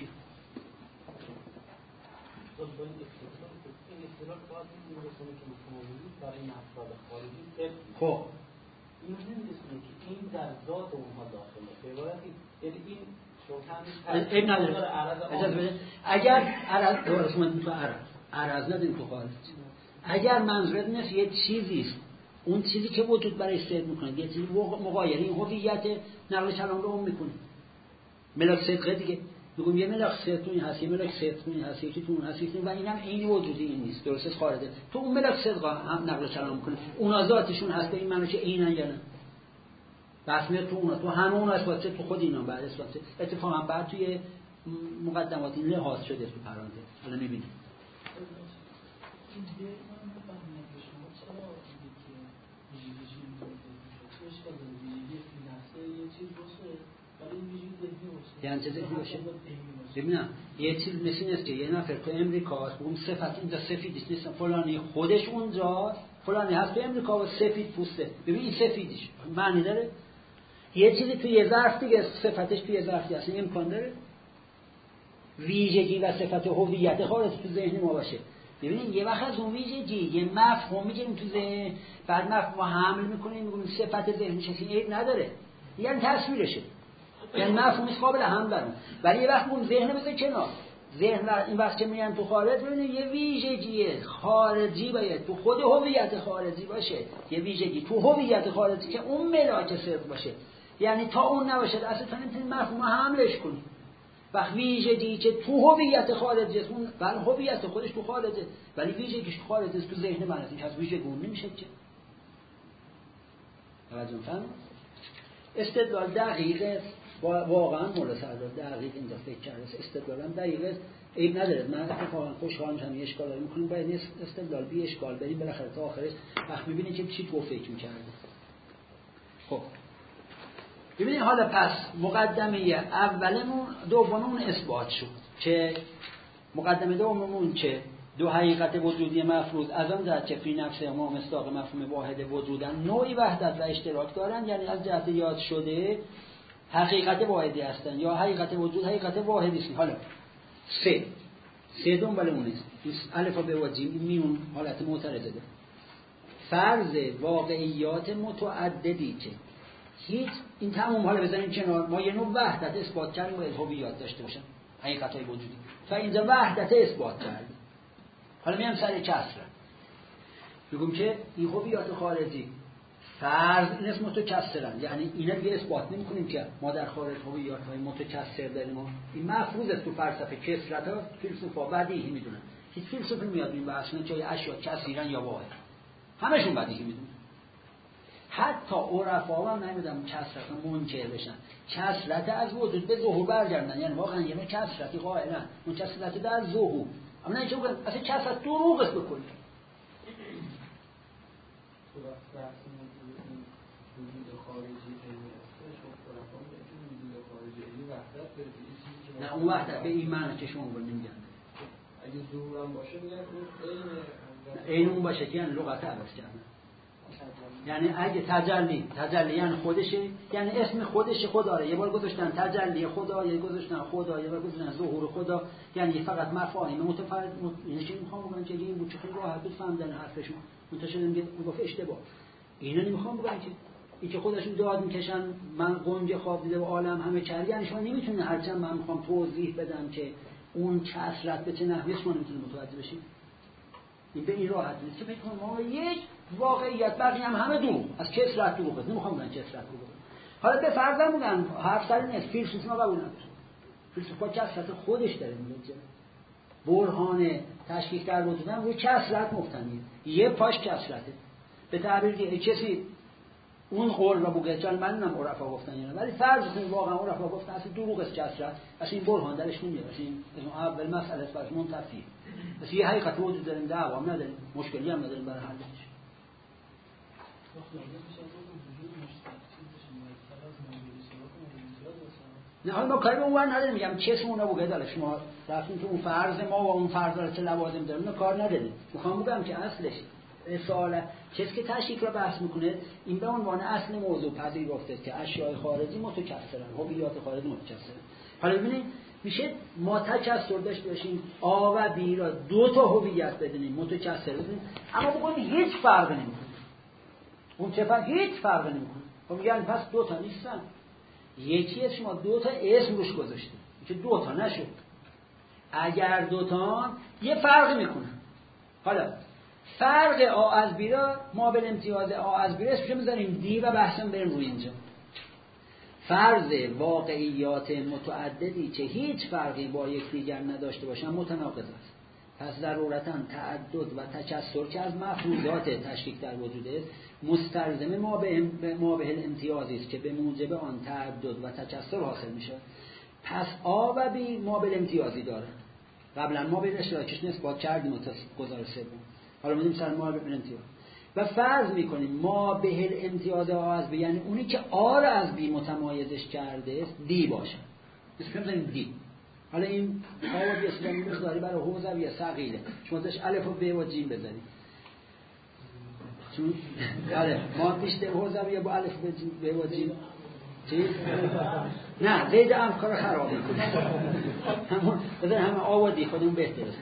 اصطلاح باید این رسانه که مفهومی برای این افراد خارجی خب این نمی‌رسونه که این در ذات اونها داخله. به عبارتی یعنی این این نداره. اجازه بده. اگر عرض درست من تو عرض عرض نداریم تو خارج. اگر منظورت نیست یه چیزی است، اون چیزی که وجود برای صدق میکنه یه چیزی مغایر، این هویت نقل کلام رو اون میکنه. ملاک صدقه دیگه میگم یه ملاک صدقی هست، یه ملاک صدقی هست، یکی تو اون هست، یکی و اینم عین وجودی این نیست، درسته خارجه. تو اون ملاک صدقه هم نقل کلام میکنه، اونا ذاتشون هست به این معنی که عینن یا نه. بس میاد تو اونا، تو همه اون اثبات تو خود اینا بعد اثبات. اتفاقا بعد توی مقدمات این لحاظ شده تو پرانتز. حالا میبینید یعنی چه ذهنی باشه؟ ببینم یه چیز مثل این است که یه نفر تو امریکا اون صفت اینجا سفیدیش نیست، فلانی خودش اونجا فلانی هست تو امریکا و سفید پوسته، ببین این سفیدیش معنی داره؟ یه چیزی توی یه ظرف دیگه صفتش توی یه ظرفی هست، این امکان داره؟ ویژگی و صفت هویت خارج تو ذهن ما باشه. ببینید یه وقت از اون ویژگی یه مفهوم میگیریم تو ذهن، بعد مفهوم حمل میکنیم میگیم صفت ذهنی چیزی عیب نداره، یعنی تصویرشه، یعنی مفهومش قابل حمل داره. ولی یه وقت اون ذهن بذار کنار، ذهن این وقت که میگن تو خارج، ببینید یه ویژگی خارجی باید تو خود هویت خارجی باشه، یه ویژگی تو هویت خارجی که اون ملاک صدق باشه. یعنی تا اون نباشه اصلا نمیتونی مفهوم حملش کنی. وقت ویژگی که تو هویت خارجی است، اون بله هویت خودش تو خارجه ولی ویژگیش تو خارجه است، تو ذهن من است، این از ویژگی اون نمیشه که. توجه فهم؟ استدلال دقیقه واقعا مولا سردار دقیق اینجا فکر کرده است. استدلالم دقیقه عیب نداره، من اتفاقا خوشحال میشم یه اشکال داریم میکنیم باید استدلال بی اشکال بریم بالاخره تا آخرش وقت میبینید که چی تو فکر میکرده. خب ببینید حالا پس مقدمه اولمون دوممون اثبات شد که مقدمه دوممون که دو حقیقت وجودی مفروض از آن جهت که فی نفس ما مصداق مفهوم واحد وجودن نوعی وحدت و اشتراک دارن، یعنی از جهت یاد شده حقیقت واحدی هستن یا حقیقت وجود حقیقت واحدی است. حالا سه سه دنبال اون است، الف و ب و جیم میون حالت معترضه ده. فرض واقعیات متعددی که هیچ این تمام حالا بزنیم کنار، ما یه نوع وحدت اثبات کردیم باید هویت داشته باشن حقیقت‌های وجودی و اینجا وحدت اثبات کردیم. حالا میام سر کسر بگم که این هویت خارجی فرض این اسم متکثرن، یعنی اینا دیگه اثبات نمی‌کنیم که ما در خارج هویت‌های متکثر داریم. این مفروض است تو فلسفه کثرت‌ها، فیلسوفا بدیهی میدونن. هیچ فیلسوفی میاد این بحث نه که اشیا کثیرن یا واحد، همشون بدیهی میدونن. حتی عرفا هم نمیدونم کثرت منکر بشن، کثرت از وجود به ظهور برگردن، یعنی واقعا یه نوع کثرتی قائلن، اون کثرت در ظهور، اما نه اینکه اصلا کثرت دروغ است بکنید. تو وقت وجود خارجی علمی هستش و عرفا میگن وجود خارجی علمی وحدت داره. نه اون وحدت به این معنی که شما رو نمیگن. اگه ظهور هم باشه میگن اون عین عین اون باشه که یعنی لغت عوض کردن. یعنی اگه تجلی تجلی یعنی خودشه، یعنی اسم خودش خدا رو یه بار گذاشتن تجلی خدا، یه گذاشتن خدا، یه بار گذاشتن ظهور خدا، یعنی فقط مفاهیم متفاوت. یعنی چی میخوام بگم که این بود چه خیلی راحت بود فهمیدن حرفشون، منتشر میگه گفت اشتباه. اینا نمیخوام بگم که این که خودشون داد میکشن من گنج خواب دیده و عالم همه چرگی، یعنی شما نمیتونید هرچند من میخوام توضیح بدم که اون کثرت به چه نحوی شما نمیتونید متوجه بشید. این به این راحت نیست که فکر کنم ما یک واقعیت بقیه هم همه دروغ، از کثرت دروغه، نمیخوام بگم کثرت دروغه. حالا به فرض میگن حرف سر نیست، فیلسوف ما قبول نداره، فیلسوف با کثرت خودش داره میگه برهان تشکیک در وجود هم روی کثرت مبتنیه، یه پاش کثرته. به تعبیر دیگه کسی اون قول رو بگه، چون من نمیدونم عرفا گفتن یا نه، ولی فرض کنید واقعا عرفا گفتن اصلا دروغ است کثرت، اصلا این برهان درش نمیاد، اصلا این اول مسئله است برای منتفی، اصلا یه حقیقت وجود داریم، دعوا هم نداریم، مشکلی هم نداریم برای حلش. نه حالا ما کاری به اون نداریم، میگم چه اسمونه بگه داره شما رفتین که اون فرض ما و اون فرض را چه لوازم داره، نه کار نداریم. میخوام بگم که اصلش سوال کسی که تشکیک را بحث میکنه این به عنوان اصل موضوع پذیرفته است که اشیاء خارجی متکثرن، هویت خارجی متکثرن. حالا ببینید میشه ما تکثر داشته باشیم آ و بی را دو تا هویت بدونیم متکثر بدونیم، اما بگیم هیچ فرقی نمیکنه. اون چه فرق؟ هیچ فرقی نمیکنه. خب یعنی پس دو تا نیستن. یکی از شما دو تا اسم روش گذاشته که دو تا نشد. اگر دو تا یه فرقی میکنه. حالا فرق آ از بی را ما به امتیاز آ از بی را اسمش میذاریم دی و بحثم بریم روی اینجا. فرض واقعیات متعددی که هیچ فرقی با یکدیگر نداشته باشن متناقض است. پس ضرورتاً تعدد و تکثر که از مفروضات تشکیک در وجود است مستلزم ما به ما به الامتیازی است که به موجب آن تعدد و تکثر حاصل میشه. پس آ و بی ما به الامتیازی داره. قبلا ما به اشتراکش نسبت کردیم تا گزارش سوم. حالا می‌بینیم سر ما به الامتیاز و فرض میکنیم ما به الامتیاز آ از بی یعنی اونی که آ را از بی متمایزش کرده است دی باشه. اسمش می‌ذاریم دی. حالا این آ و بی اسلامی مقداری برای حوزویه ثقیله. شما داش الف و ب و جیم بزنید. چون آره ما بیشتر حوزویه با الف و ب و جیم چی؟ نه زید هم کار خراب میکنه. همون بذار همه آ و دی خودمون بهتر است.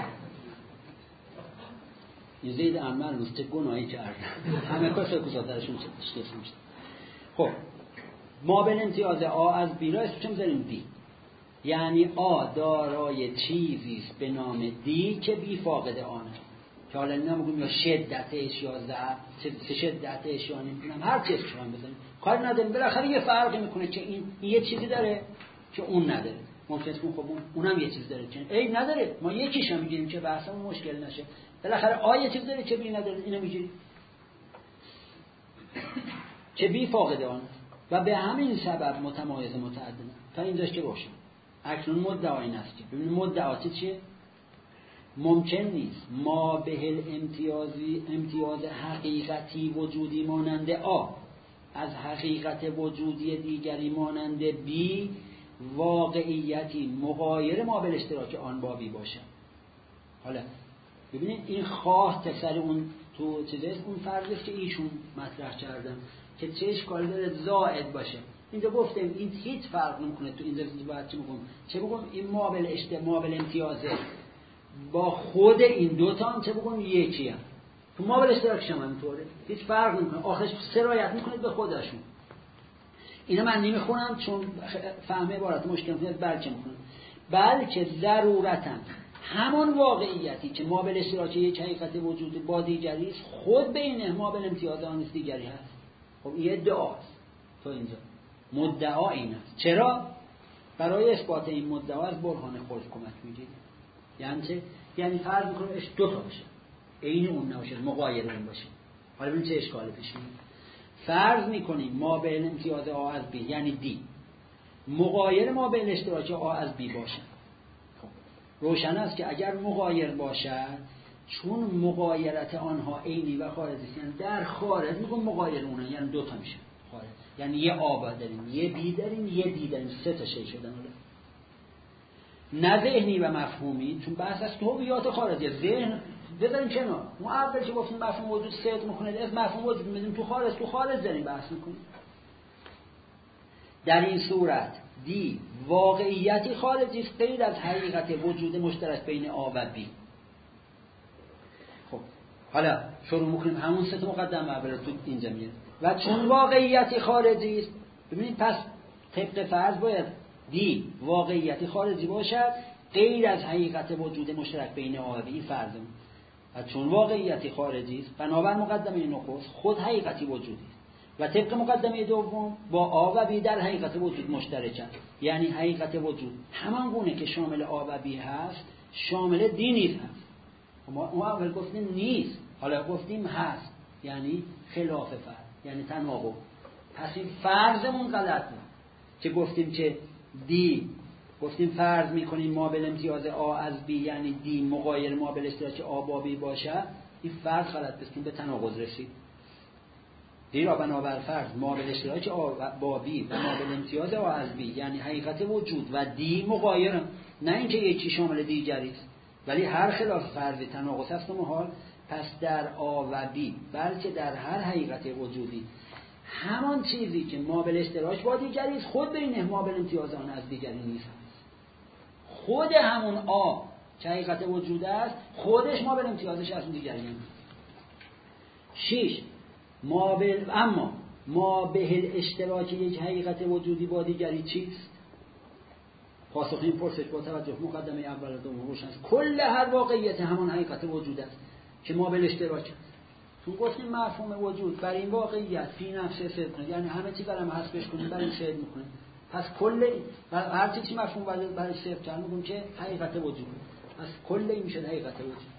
این زید عمل روز چه گناهی کردن همه کاسه کساترشون تشخیص میشه. خب ما به امتیاز آ از بی را اسمش میذاریم دی، یعنی آ دارای چیزی است به نام دی که بی فاقد آنه، که حالا نمیگم یا شدتش یا ضعف چه شدتش یا نمیدونم هر چیز شما بزنید کار نداریم، بالاخره یه فرقی میکنه که این یه چیزی داره که اون نداره. ممکنه است خب اون اونم یه چیز داره که ای نداره، ما یکیش هم میگیم که بحثمون مشکل نشه. بالاخره آ یه چیز داره که بی نداره، اینو میگیریم که بی فاقد آن و به همین سبب متمایز متعدد. تا اینجاش که روشن. اکنون مدعا این است که ببینید مدعا چیه؟ ممکن نیست ما به الامتیازی امتیاز حقیقتی وجودی مانند آ از حقیقت وجودی دیگری مانند بی واقعیتی مغایر ما به اشتراک آن با بی باشه. حالا ببینید این خواه تکسر اون تو چیزه اون فرضی که ایشون مطرح کردن که چه اشکالی داره زائد باشه. اینجا گفتیم این هیچ فرق نمیکنه تو این زمینه باید چه بگم چه بگم این مابل اشتمال امتیازه با خود این دو تا هم چه بگم یکی هم تو مابل اشتراکش هم همینطوره، هیچ فرق نمیکنه، آخرش سرایت میکنه به خودشون. اینا من نمیخونم چون فهم عبارت مشکل میاد بلکه میخونم بلکه ضرورتاً همان واقعیتی که مابل اشتراکی یک حقیقت وجود با دیگری است خود بین مابل امتیاز آن دیگری هست. خب این ادعاست. تو اینجا مدعا این است. چرا؟ برای اثبات این مدعا از برهان خود کمک میگیریم. یعنی چه؟ یعنی فرض میکنیم اش دو تا باشه عین اون نباشه مغایر اون باشه. حالا ببین چه اشکالی پیش میاد. فرض میکنیم ما بین امتیاز آ از بی یعنی دی مغایر ما بین اشتراک آ از بی باشه. خب روشن است که اگر مغایر باشد چون مغایرت آنها عینی و خارجی است، یعنی در خارج میگم مغایر اونها یعنی دو تا میشه خارج، یعنی یه آ داریم یه بی داریم یه دی داریم سه تا شی شدن. حالا نه ذهنی و مفهومی چون بحث از هویت خارجی ذهن بذاریم کنار. ما اول که گفتیم مفهوم وجود صدق میکنه از مفهوم وجود میذاریم تو خارج تو خارج داریم بحث میکنیم. در این صورت دی واقعیتی خارجی است غیر از حقیقت وجود مشترک بین آ و بی. خب حالا شروع میکنیم همون سه تا مقدمه اول تو اینجا میاد و چون واقعیتی خارجی است. ببینید پس طبق فرض باید دی واقعیتی خارجی باشد غیر از حقیقت وجود مشترک بین آ و بی. این فرض و چون واقعیتی خارجی است بنابر مقدمه نخست خود حقیقتی وجودی است و طبق مقدمه دوم با آ و بی در حقیقت وجود مشترکند. یعنی حقیقت وجود همان گونه که شامل آ و بی هست شامل دی نیز هست. ما اول گفتیم نیست، حالا گفتیم هست، یعنی خلاف فرض، یعنی تناقض. پس این فرضمون غلط بود که گفتیم که دی گفتیم فرض میکنیم ما به امتیاز آ از بی یعنی دی مغایر ما به اشتراک آ با بی باشه. این فرض غلط بستیم به تناقض رسید. دی را بنابر فرض ما به اشتراک آ با بی و ما به امتیاز آ از بی یعنی حقیقت وجود و دی مغایر، نه اینکه یکی شامل دیگری است ولی هر خلاف فرضی تناقض است و محال. پس در آ و بی بلکه در هر حقیقت وجودی همان چیزی که ما به اشتراک با دیگری است خود بین ما به امتیاز آن از دیگری نیست. خود همون آ که حقیقت وجود است خودش ما به امتیازش از دیگری نیست. شش ما به اما ما به اشتراک یک حقیقت وجودی با دیگری چیست؟ پاسخ این پرسش با توجه مقدمه اول و دوم روشن است. کل هر واقعیت همان حقیقت وجود است که ما به اشتراک است. تو گفتیم مفهوم وجود برای این واقعیت فی نفسه صدق، یعنی همه چیز برام حسابش کنیم برای این صدق میکنیم. پس کل هر چیزی مفهوم برای برای صدق کردن میگیم که حقیقت وجود. پس کل این میشه حقیقت وجود.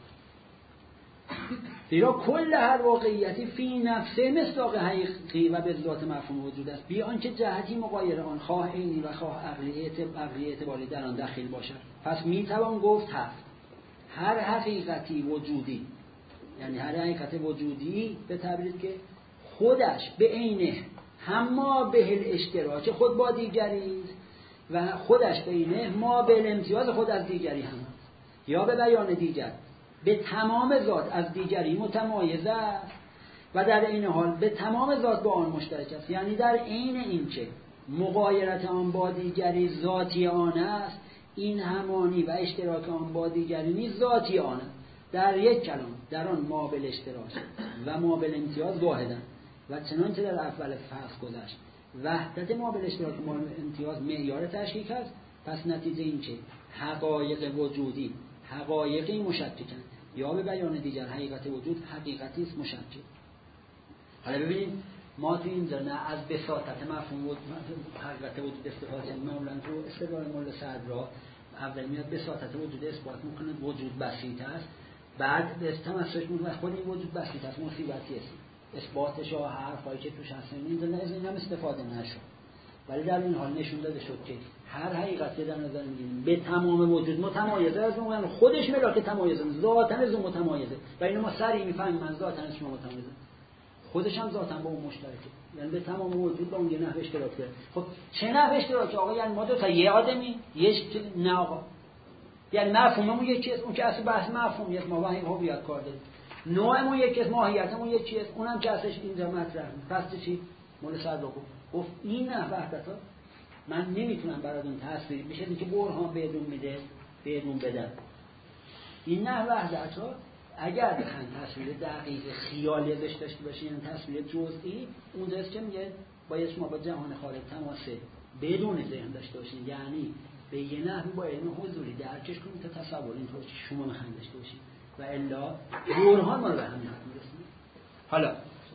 زیرا کل هر واقعیتی فی نفسه مصداق حقیقی و به ذات مفهوم وجود است بی آنکه جهتی مغایر آن خواه عینی و خواه عقلی اعتباری در آن دخیل باشد. پس میتوان گفت هست هر حقیقتی وجودی، یعنی هر حقیقت وجودی به تعبیر که خودش به عینه همما به الاشتراک خود با دیگری و خودش به عینه ما به امتیاز خود از دیگری هم است. یا به بیان دیگر به تمام ذات از دیگری متمایز است و در این حال به تمام ذات با آن مشترک است. یعنی در عین اینکه مغایرت آن با دیگری ذاتی آن است این همانی و اشتراک آن با دیگری نیز ذاتی آن است. در یک کلام در آن ما به اشتراک و ما به امتیاز واحدند و چنانچه در اول فصل گذشت وحدت ما به اشتراک ما به امتیاز معیار تشکیک است. پس نتیجه این که حقایق وجودی حقایقی مشککند یا به بیان دیگر حقیقت وجود حقیقتی است مشکک. حالا ببینیم ما تو اینجا نه از بساطت مفهوم وجود حقیقت وجود استفاده کنیم. معمولا تو استدلال مول صدرا اول میاد بساطت وجود اثبات میکنه وجود بسیط است، بعد به تمسک میکنه خود این وجود بسیط است مصیبتی است اثباتش و حرفایی که توش هست اینجا نه از این هم استفاده نشد. ولی در این حال نشون داده شد که هر حقیقتی در نظر میگیریم به تمام وجود متمایزه از اون خودش ملاک تمایزه ذاتاً از اون متمایزه و اینو ما سریع میفهمیم من ذاتاً از شما متمایزه خودش هم ذاتاً با اون مشترکه، یعنی به تمام وجود با اون یه نحو اشتراک داره. خب چه نحو اشتراکی آقا؟ یعنی ما دو تا یه آدمی یه نه آقا، یعنی مفهوممون یکی است، اون که اصل بحث مفهومیت ما وحی هویت کار داریم، نوعمون یکی است، ماهیتمون یکی است، اونم که اصلش اینجا مطرح پس چی مول صدر گفت این نه وحدت ها من نمیتونم براتون تصویر بشه اینکه برهان بهتون میده بهتون بدم. این نه وحدت ها اگر بخواید تصویر دقیق خیالی ازش داشته باشین یعنی تصویر جزئی اونجاست که میگه باید شما با جهان خارج تماسه بدون ذهن داشته باشین، یعنی به یه نحوی با علم حضوری درکش کنید تا تصور اینطور که شما میخواید داشته باشین و الا برهان ما رو به همین حد میرسونه. حالا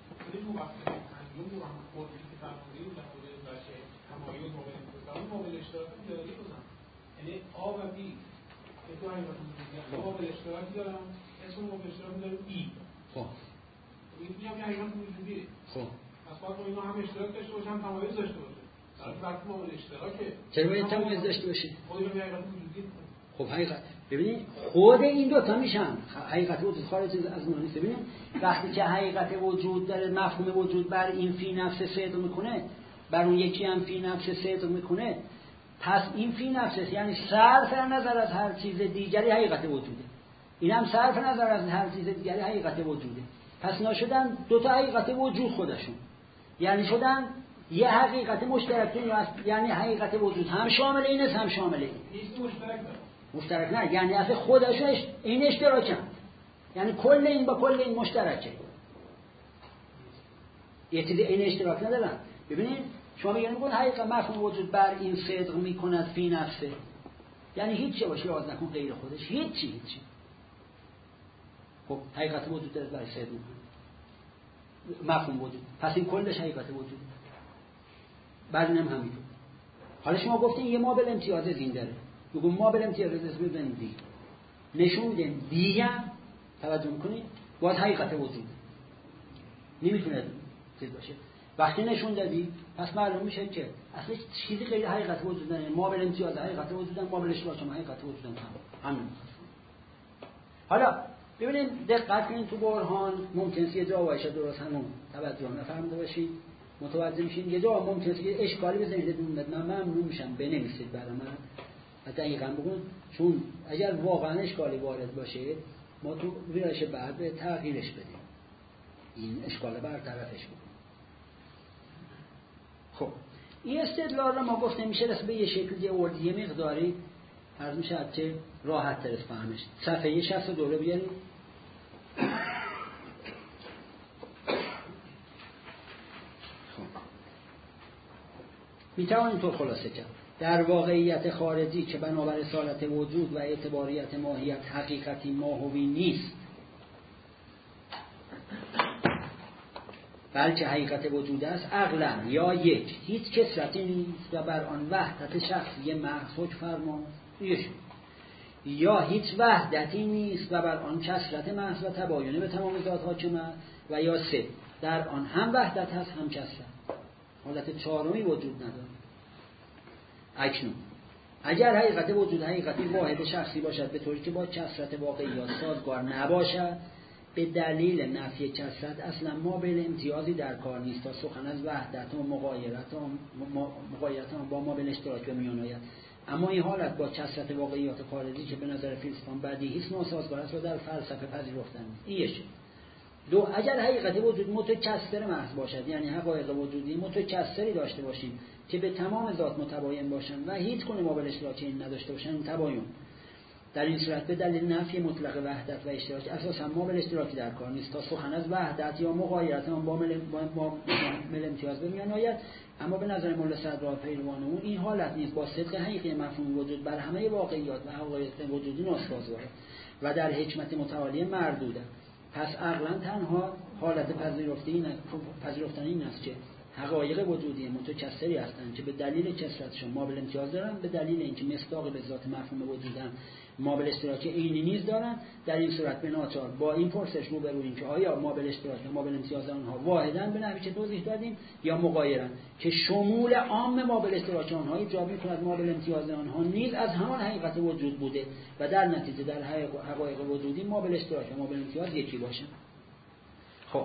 تمایز مقابل انتظام مقابل اشتراکی داری کنم، یعنی آ و بی که تو حقیقت وجودی مقابل اشتراکی دارم اسم مقابل اشتراکی دارم ای. خب این میگم که حقیقت وجودیه. خب پس باید با اینا هم اشتراک داشته باشه هم تمایز داشته باشه. در وقتی مقابل اشتراکه چرا باید تمایز داشته باشه؟ خود این حقیقت وجودی. خب حقیقت ببینید خود این دو تا میشن حقیقت وجود خارج از اون نیست. ببینید وقتی که حقیقت وجود داره مفهوم وجود بر این فی نفس صدق میکنه بر اون یکی هم فی نفس صدق میکنه پس این فی نفس یعنی صرف نظر از هر چیز دیگری حقیقت وجوده، این هم صرف نظر از هر چیز دیگری حقیقت وجوده. پس نشدن دو تا حقیقت وجود خودشون، یعنی شدن یه حقیقت مشترک یعنی حقیقت وجود هم شامل این است هم شامل این. هیچ مشترک نه. مشترک نه یعنی اصلا خودشون این اشتراکن یعنی کل این با کل این مشترکه، یه چیزی این اشتراک ندارن. ببینید شما میگن میگن حقیقت مفهوم وجود بر این صدق میکند فی نفسه، یعنی هیچی باشه لحاظ نکن غیر خودش، هیچی هیچی. خب حقیقت وجود داره برای صدق میکنه مفهوم وجود، پس این کلش حقیقت وجود. بعد نم همینطور. حالا شما گفتین یه ما بل امتیاز این داره، میگم ما بل امتیاز از ببینید دیگه نشون میدیم دیگه، توجه میکنید باید حقیقت وجود نمیتونه چیز باشه. وقتی نشون دادی پس معلوم میشه که اصلا چیزی غیر حقیقت وجود نداره. ما بل امتیاز حقیقت وجودن، ما بل اشتراک هم حقیقت وجودن هم همین. حالا ببینید دقت کنید تو برهان ممکنه یه جا باشه درست همون توجه نفهمیده باشید متوجه میشین، یه جا ممکنه یه اشکالی بزنید بدونید من ممنون میشم بنویسید برای من و دقیقاً بگون، چون اگر واقعا اشکالی وارد باشه ما تو ویرایش بعد به تغییرش بدیم، این اشکال برطرفش کنیم. خب این استدلال رو ما گفتیم میشه رسید به یه شکل یه اردی یه مقداری عرض میشه که راحت تر فهمش. صفحه شصت و دو رو بیاریم. میتوان اینطور خلاصه کرد در واقعیت خارجی که بنابر اصالت وجود و اعتباریت ماهیت حقیقتی ماهوی نیست، بلکه حقیقت وجود است، عقلا یا یک هیچ کثرتی نیست و بر آن وحدت شخصی محض حکم فرماست، یا هیچ وحدتی نیست و بر آن کثرت محض و تباینه به تمام ذات حاکم است، و یا سه در آن هم وحدت هست هم کثرت. حالت چهارمی وجود نداره. اکنون اگر حقیقت وجود حقیقتی واحد شخصی باشد به طوری که با کثرت واقعیات سازگار نباشد، به دلیل نفی کثرت اصلا ما بین امتیازی در کار نیست تا سخن از وحدت و مغایرت مغایرت با ما بین اشتراک به میان آید. اما این حالت با کثرت واقعیات خارجی که به نظر فیلسوفان بدیهی است ناسازگار است و در فلسفه پذیرفته نیست. ایشه. دو اگر حقیقت وجود متکثر محض باشد، یعنی حقایق وجودی متکثری داشته باشیم که به تمام ذات متباین باشند و هیچ گونه مابل اشتراکی این نداشته باشند، این تباین در این صورت به دلیل نفی مطلق وحدت و اشتراک اساسا مابل اشتراکی در کار نیست تا سخن از وحدت یا مغایرت آن با مل امتیاز به میان آید. اما به نظر ملا صدرا پیروان او این حالت نیست با صدق حقیقی مفهوم وجود بر همه واقعیات و حقایق وجودی ناسازگار و در حکمت متعالی مردوده. پس عقلا تنها حالت پذیرفتن این است که حقایق وجودی متکثری هستند که به دلیل کثرتشون مابل امتیاز دارن، به دلیل اینکه مصداق به ذات مفهوم وجودن مابل اشتراک عینی نیز دارن. در این صورت به ناچار با این پرسش رو برویم که آیا مابل اشتراک و مابل امتیاز آنها واحدن به نحوی که توضیح دادیم یا مغایرن، که شمول عام مابل اشتراک آنها ایجاب می‌کند مابل امتیاز آنها نیز از همان حقیقت وجود بوده و در نتیجه در حقایق وجودی مابل اشتراک و مابل امتیاز یکی باشن. خب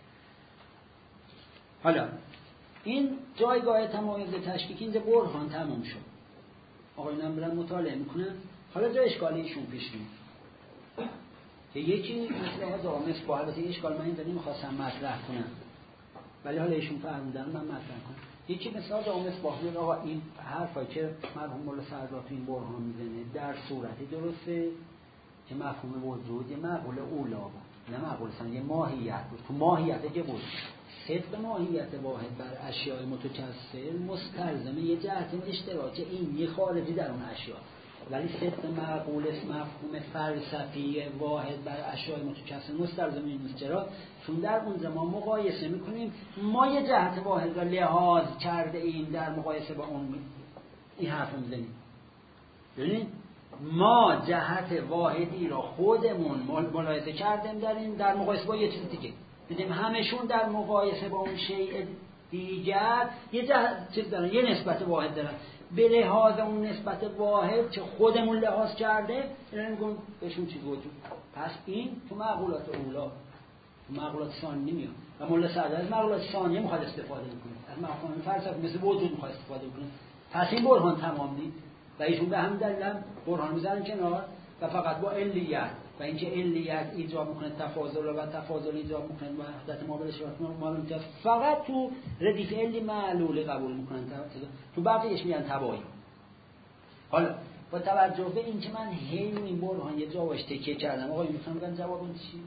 حالا این جایگاه تمایز تشکیکی اینجا برهان تمام شد. آقایونم برن مطالعه میکنن. حالا جا اشکالی ایشون پیش میاد که یکی مثل آقا مثل با البته اشکال من این داریم میخواستم مطرح کنم ولی حالا ایشون فرمودن من مطرح کنم. یکی مثل آقا مثل با آقا این حرفایی که مرحوم مولا صدرا تو این برهان میزنه در صورتی درسته که مفهوم وجود یه معقول اولا بود، نه معقول اصلا یه ماهیت بود. تو ماهیت که بود صدق ماهیت واحد بر اشیاء متکثر مستلزم یه جهت اشتراک اینی خارجی در اون اشیاء، ولی صدق معقول مفهوم فلسفی واحد بر اشیاء متکثر مستلزم این نیست. چرا؟ چون در اون زمان مقایسه میکنیم، ما یه جهت واحد را لحاظ کرده ایم در مقایسه با اون این حرف میزنیم. ببینید ما جهت واحدی را خودمون ملاحظه کردیم در این در مقایسه با یه چیز دیگه، دیدیم همشون در مقایسه با اون شیء دیگر یه جهت چیز دارن، یه نسبت واحد دارن. به لحاظ اون نسبت واحد که خودمون لحاظ کرده اینا میگن بهشون چیز وجود. پس این تو معقولات اولا، تو معقولات ثانی نمیاد و مولا صدرا از معقولات ثانیه میخواد استفاده کنه، از مفهوم فلسفی مثل وجود میخواد استفاده کنه. پس این برهان تمام نیست و ایشون به همین دلیل برهان میذارن کنار و فقط با علیت و اینکه علیت ایجاب میکنه تفاضل و تفاضل ایجاب میکنه وحدت مابل اشتراک مابل امتیاز، فقط تو ردیف علی معلول قبول میکنن، تو بقیه‌اش میان تباین. حالا با توجه به این که من هی این برهان یه جا باش تکیه کردم آقای میتونم بگم جواب اون چی؟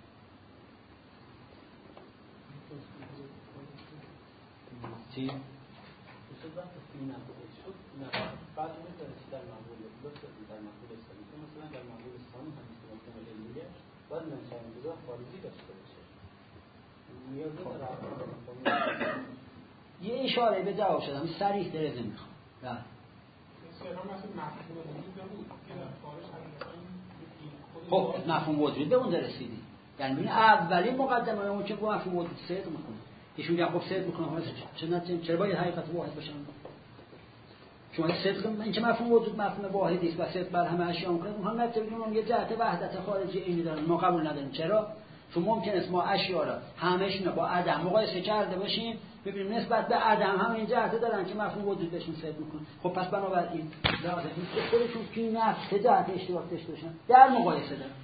چی؟ شد وقتی فیلم نبوده شد بعد اون درستی در معمول درستی در معمول اسلامی که مثلا در معمول اسلامی هم مثل مفهوم علمیه باید منشأ خارجی داشته باشه نیازی داره یه اشاره به جواب شدم صریح درزه میخوام بله خب مفهوم وجود به اونجا رسیدی یعنی ببین اولین مقدمه اون که با مفهوم وجود صدق میکنه ایشون میگه خب صدق میکنه چرا چرا باید حقیقت واحد باشه شما صدق این که مفهوم وجود مفهوم واحدی است و صدق بر همه اشیا میکنه اونها نتیجه اون یه جهت وحدت خارجی اینی دارن ما قبول نداریم چرا چون ممکن است ما اشیا را همه‌شون با عدم مقایسه کرده باشیم ببینیم نسبت به عدم هم این جهت دارن که مفهوم وجود بهشون صدق میکنه خب پس بنابراین لازمه که خودشون توی نفس جهت اشتراک داشته باشن در مقایسه دارن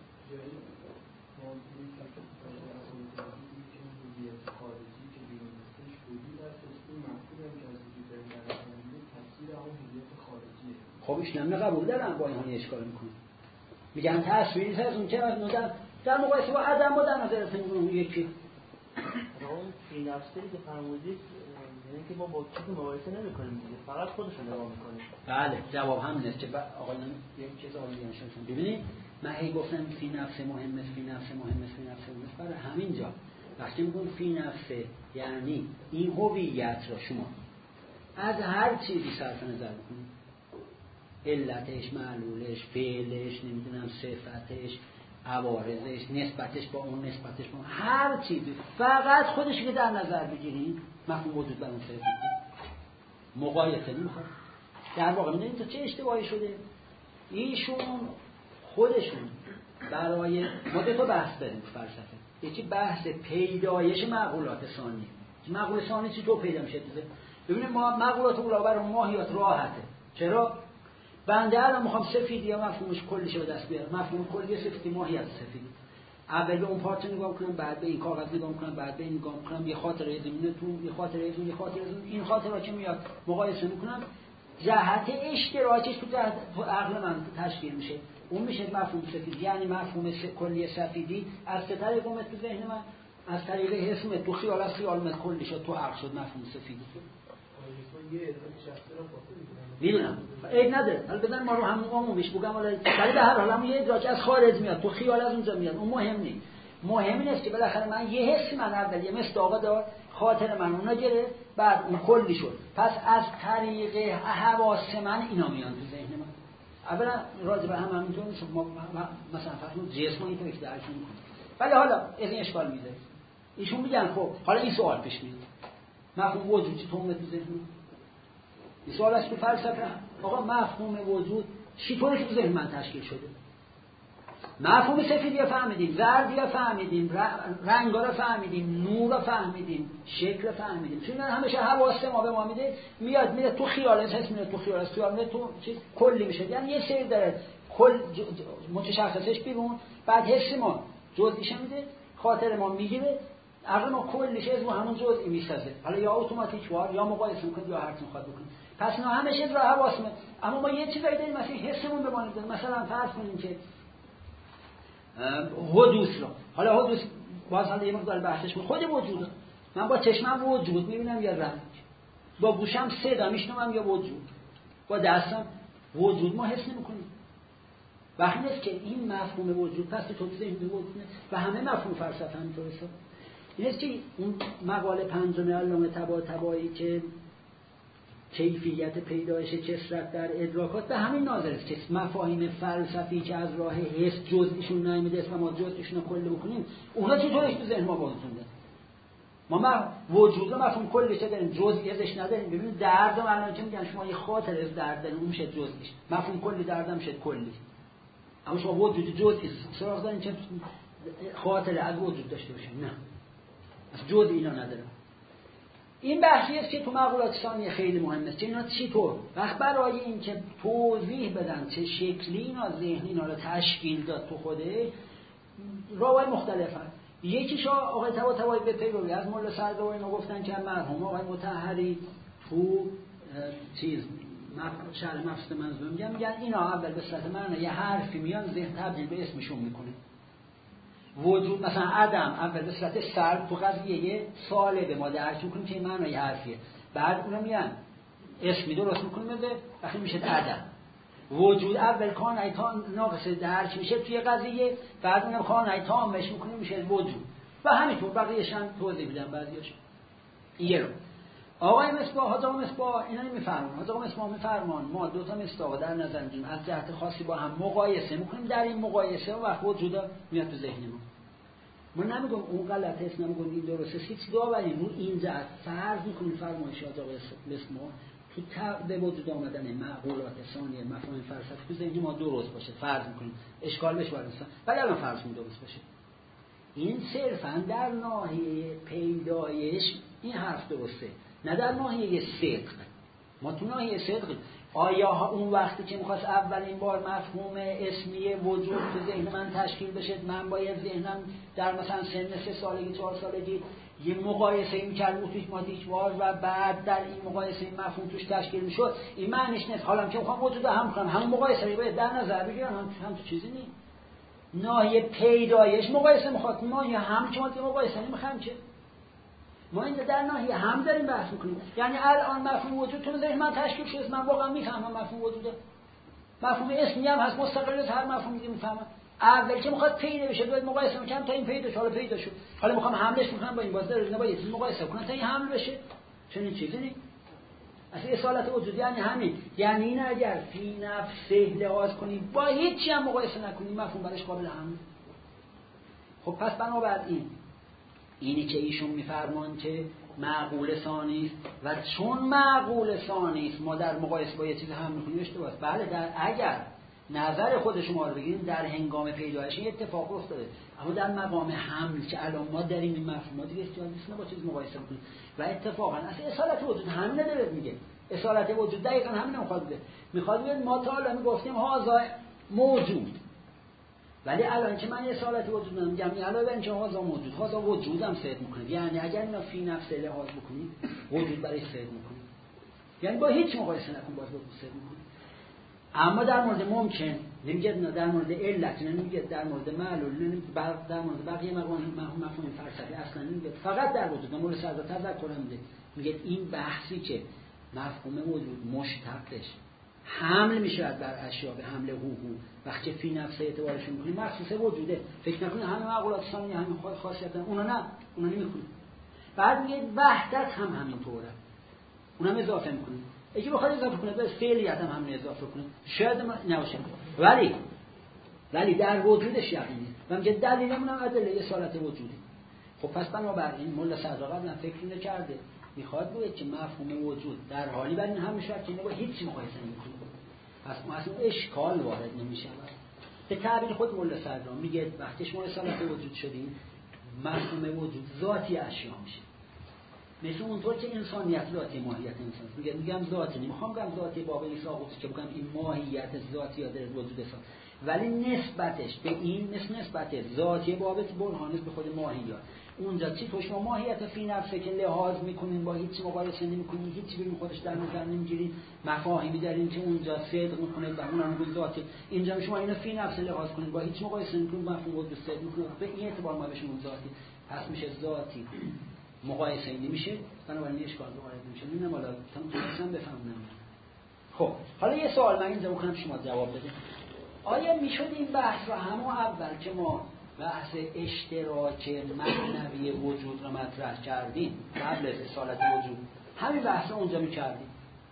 خب ایشون هم قبول دارن با اینها اشکال میکنه میگن تصویری هست اون که در در مقایسه با عدم و در نظر رسیم اون یکی اون فی نفسی که فرمودید یعنی که ما با چیزی مقایسه نمی‌کنیم دیگه فقط خودشون نگاه می‌کنیم بله جواب همین است که آقایان یک چیز عالی نشون ببینید من هی گفتم فی نفس مهم است فی نفس مهم است فی نفس مهم است برای همین جا وقتی میگم فی نفس یعنی این هویت را شما از هر چیزی صرف نظر کنید علتش معلولش فعلش نمیدونم صفتش عوارضش نسبتش با اون نسبتش با اون هر چیزی فقط خودش که در نظر بگیرید مفهوم وجود بر اون صرف مقایسه نمیخواد در واقع میدونید تو چه اشتباهی شده ایشون خودشون برای ما دو تا بحث داریم فلسفه یکی بحث پیدایش معقولات ثانی معقول ثانی چی تو پیدا میشه ببینید ما معقولات اولا برای ماهیات راحته چرا بنده الان میخوام سفیدی یا مفهومش کلیش به دست بیارم مفهوم کلی سفیدی ماهیت سفیدی اول به اون پارت نگاه کنم بعد به این کاغذ نگاه کنم بعد به این نگاه کنم یه خاطره زمینه تو یه خاطره زمینه یه خاطره زمینه این خاطره که میاد مقایسه میکنم جهت اشتراکش تو جهت تو عقل من تشکیل میشه اون میشه مفهوم سفیدی یعنی مفهوم کلی سفیدی از طریق اومد تو ذهن من از طریق حس اومد تو خیال از خیال اومد کلی شد تو عقل شد مفهوم سفیدی میدونم عیب نداره حالا بدن ما رو هم عمومیش بگم ولی به هر حال هم یه ادراک از خارج میاد تو خیال از اونجا میاد اون مهم نیست مهم اینه که بالاخره من یه حسی من اول یه مثل آقا دار خاطر من اونا گرفت بعد اون کلی شد پس از طریق حواس من اینا میان تو ذهن من اولا راجع به هم همینطور نیست ما مثلا فرض جسم اینطوری که درک میکنیم ولی حالا از این اشکال میده ایشون میگن خب حالا این سوال پیش میاد مفهوم وجود چی تو اومد تو ذهن این سوال است تو فلسفه آقا مفهوم وجود چطوری تو ذهن من تشکیل شده مفهوم سفیدی رو فهمیدیم زردی رو فهمیدیم رنگا رو فهمیدیم نور رو فهمیدیم شکل رو فهمیدیم چون همیشه حواس ما به ما میده میاد میره تو خیالش هست میره تو خیالش خیال میره تو چیز کلی میشه یعنی یه سری داره کل متشخصش بیرون بعد حس ما جزئیش میده خاطر ما میگیره عقل ما کلش از همون جزئی میسازه حالا یا اتوماتیک وار یا مقایسه میکنه یا هر چی میخواد بکنه پس اینا همش از راه حواس میاد اما ما یه چیزایی داریم مثلا حسمون به ما میده مثلا فرض کنیم که حدوث رو حالا حدوث باز حالا یه مقدار بحثش بود خود وجود من با چشمم وجود میبینم یا رنگ با گوشم صدا میشنوم یا وجود با دستم وجود ما حس نمیکنیم و همین است که این مفهوم وجود پس تو ذهن وجود و همه مفهوم فلسفه همینطوره این است که اون مقاله پنجم علامه طباطبایی که کیفیت پیدایش کثرت در ادراکات به همین ناظر است که مفاهیم فلسفی که از راه حس جزئیشون نمیده و ما جزئیشون رو کلی بکنیم اونا چطورش تو ذهن ما بازونده ما ما وجود رو مفهوم کلیش داریم جزئی ازش نداریم ببینید درد الان که میگن شما یه خاطره از درد دارین اون میشه جزئیش مفهوم کلی درد میشه کلی اما شما وجود جزئی سراغ دارین که خاطره از وجود داشته باشه نه از جزئی اینا نداره این بحثی است که تو معقولات ثانیه خیلی مهمه که اینا چطور وقت برای این که توضیح بدن چه شکلی اینا ذهن اینا رو تشکیل داد تو خوده راههای مختلفن یکیش آقای طباطبایی به پیروی از مولا سعدی اینا گفتن که مرحوم آقای مطهری تو چیز شرح مفسد منظور میگم، میگن اینا اول به صورت معنی یه حرفی میان ذهن تبدیل به اسمشون میکنه. وجود مثلا عدم اول به صورت سلب تو قضیه یه ساله به ما درک میکنیم که این معنی حرفیه، بعد اونا میان اسمی درست میکنیم بده وقتی میشه عدم. وجود اول کانای تام ناقص درک میشه توی قضیه، بعد اونم کانای تامش میکنیم میشه وجود و همینطور بقیه‌اش هم توضیح میدم بعضیاش. یه رو آقای مصباح حاجی مصباح اینا نمیفهمن. حاجی مصباح میفرمان ما دو تا مصداق در نظر میگیریم از جهت خاصی با هم مقایسه میکنیم، در این مقایسه وقت وجود میاد تو ذهن ما. ما نمیگم اون غلطه است، نمیگم این درسته، هیچ داوری رو این جهت فرض میکنیم فرمایش حاجی مصباح تو به وجود آمدن معقولات ثانیه مفاهیم فلسفی تو ذهن ما درست باشه فرض میکنیم، اشکال بهش وارد نیست، ولی الان فرض میکنیم درست باشه. این صرفا در ناحیه پیدایش این حرف درسته، نه در ناحیه صدق. ما تو ناحیه صدق آیا اون وقتی که میخواست اولین بار مفهوم اسمی وجود تو ذهن من تشکیل بشه، من باید ذهنم در مثلا سن سه سالگی چهار سالگی یه مقایسه این کرد اتوماتیکوار و بعد در این مقایسه این مفهوم توش تشکیل میشد؟ این معنیش نیست حالا که میخوام وجود هم کنم همون مقایسه رو باید در نظر بگیرم، هم هم تو چیزی نیست. ناحیه پیدایش مقایسه میخواد، ما یا هم که ما مقایسه نمیخوام که ما این در ناحیه هم داریم بحث میکنیم. یعنی الان مفهوم وجود تو ذهن من تشکیل شده، من واقعا میفهمم مفهوم وجوده. مفهوم اسمی هم هست مستقل از هر مفهوم دیگه میفهمم. اول که میخواد پیدا بشه باید مقایسه میکنم تا این پیدا شه، حالا پیدا شد، حالا میخوام حملش میکنم با این باز در نباید مقایسه کنم تا این حمل بشه. چنین چیزی نیست. اصلا اصالت وجود یعنی همین، یعنی این اگر فی نفسه لحاظ کنی با هیچی هم مقایسه نکنی مفهوم برش قابل حمل. خب پس بنابراین اینی که ایشون میفرمان که معقول ثانی است و چون معقول ثانی است ما در مقایسه با یه چیز هم می‌کنیم اشتباهه. بله در اگر نظر خود شما رو بگیریم در هنگام پیدایش این اتفاق افتاده، اما در مقام حمل که الان ما داریم این مفهوم دیگه احتیاج نیست با چیز مقایسه کنیم و اتفاقا اصلا اصالت وجود همین نداره. میگه اصالت وجود دقیقاً همین میخواد بده. میخواد بگه ما تا الان میگفتیم هازا موجود، ولی الان که من اصالت وجود میگم علاوه بر اینکه هازا موجود، هازا وجودم صدق میکنه. یعنی اگر اینا فی نفس لحاظ بکنید وجود برای صدق میکنه، یعنی با هیچ مقایسه نکن باز وجود صدق میکنه. اما در مورد ممکن نمیگه، در مورد علت نمیگه، در مورد معلول نمیگه، در مورد بقیه مفاهیم فلسفی اصلا نمیگه، فقط در وجود. مورد سردا تذکر میده میگه این بحثی که مفهوم وجود مشتقش حمل میشود بر اشیاء به حمل هو هو وقتی فی نفسه اعتبارشون میکنی مخصوص وجوده، فکر نکنی همه معقولات ثانیه همین خاصیت دارن، اونا نه، اونا نمیخونی. بعد میگه وحدت هم همینطوره، اونم اضافه میکنه. اگه بخواد اضافه کنه به فعلیت هم همین اضافه کنه شاید نباشه، ولی ولی در وجودش یقینه و میگه دلیلمون هم ادله اصالت وجوده. خب پس بنابراین مولا صدرا قبلا فکر نکرده، میخواد بگه که مفهوم وجود در حالی بر این هم میشه که با هیچ مقایسه نمی‌کنه، پس ما اصلا اشکال وارد نمیشه. به تعبیر خود مولا صدرا میگه وقتی شما اصالت وجود شدین مفهوم وجود ذاتی اشیا میشه، مثل اونطور که انسانیت ذاتی ماهیت انسان. میگم میگم ذاتی، نمیخوام بگم ذاتی باب ایساقوس که بگم این ماهیت ذاتی یا در وجود انسان، ولی نسبتش به این مثل نسبت ذاتی باب برهانه به خود ماهیت. اونجا چی تو شما ماهیت فی نفسه که لحاظ میکنین با هیچ مقایسه نمیکنین، هیچ چیزی خودش در نظر نمیگیرین، مفاهیمی دارین که اونجا صدق میکنه و اونم گفت ذاتی. اینجا شما اینو فی نفسه لحاظ کنین با هیچ مقایسه نمیکنین، مفهوم وجود صدق میکنه، به این اعتبار ما بهش میگیم ذاتی. پس میشه ذاتی مقایسه نمیشه، بنابراین اشکال وارد نمیشه. اینم حالا تونستم بفهمم. خب حالا یه سوال من اینجا میخوام شما جواب بدید. آیا میشد این بحث رو همون اول که ما بحث اشتراک معنوی وجود رو مطرح کردیم قبل از اصالت وجود همین بحث رو اونجا میکردیم؟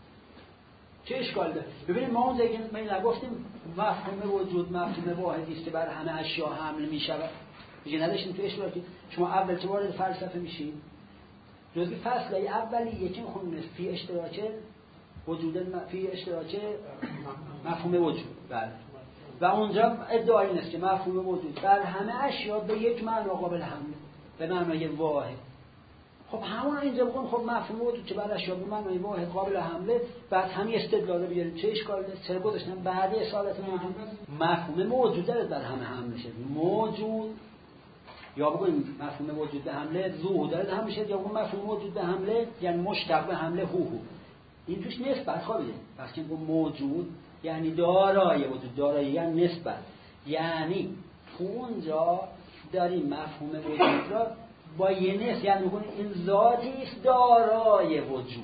چه اشکال داره؟ ببینید ما اونجا که ما نگفتیم مفهوم وجود مفهوم واحدی است که بر همه اشیا حمل میشود، میگه نداشتیم تو اشتراکی. شما اول که وارد فلسفه میشین جزء فصل اولی یکی میخونیم فی اشتراک وجود فی اشتراک مفهوم وجود. بله. و اونجا ادعای این است که مفهوم وجود در همه اشیا به یک معنا قابل حمله، به معنای واحد. خب همون اینجا بگم خب مفهوم وجود که بر اشیا به معنای واحد قابل حمله، بعد همین استدلال رو بیاریم چه اشکالی داره؟ چرا گذاشتن بعد اصالت موجود مفهوم موجود داره در همه حمله شه. موجود یا بگیم مفهوم وجود به حمله ظهور داره هم میشه، یا بگیم مفهوم وجود به حمله یعنی مشتق به حمله هو هو. این توش نسبت خوابیده. وقتی میگم موجود یعنی دارای وجود، دارایی یعنی نسبت، یعنی تو اونجا داریم مفهوم وجود را با یه نسبت، یعنی میگم این ذاتی است دارای وجود.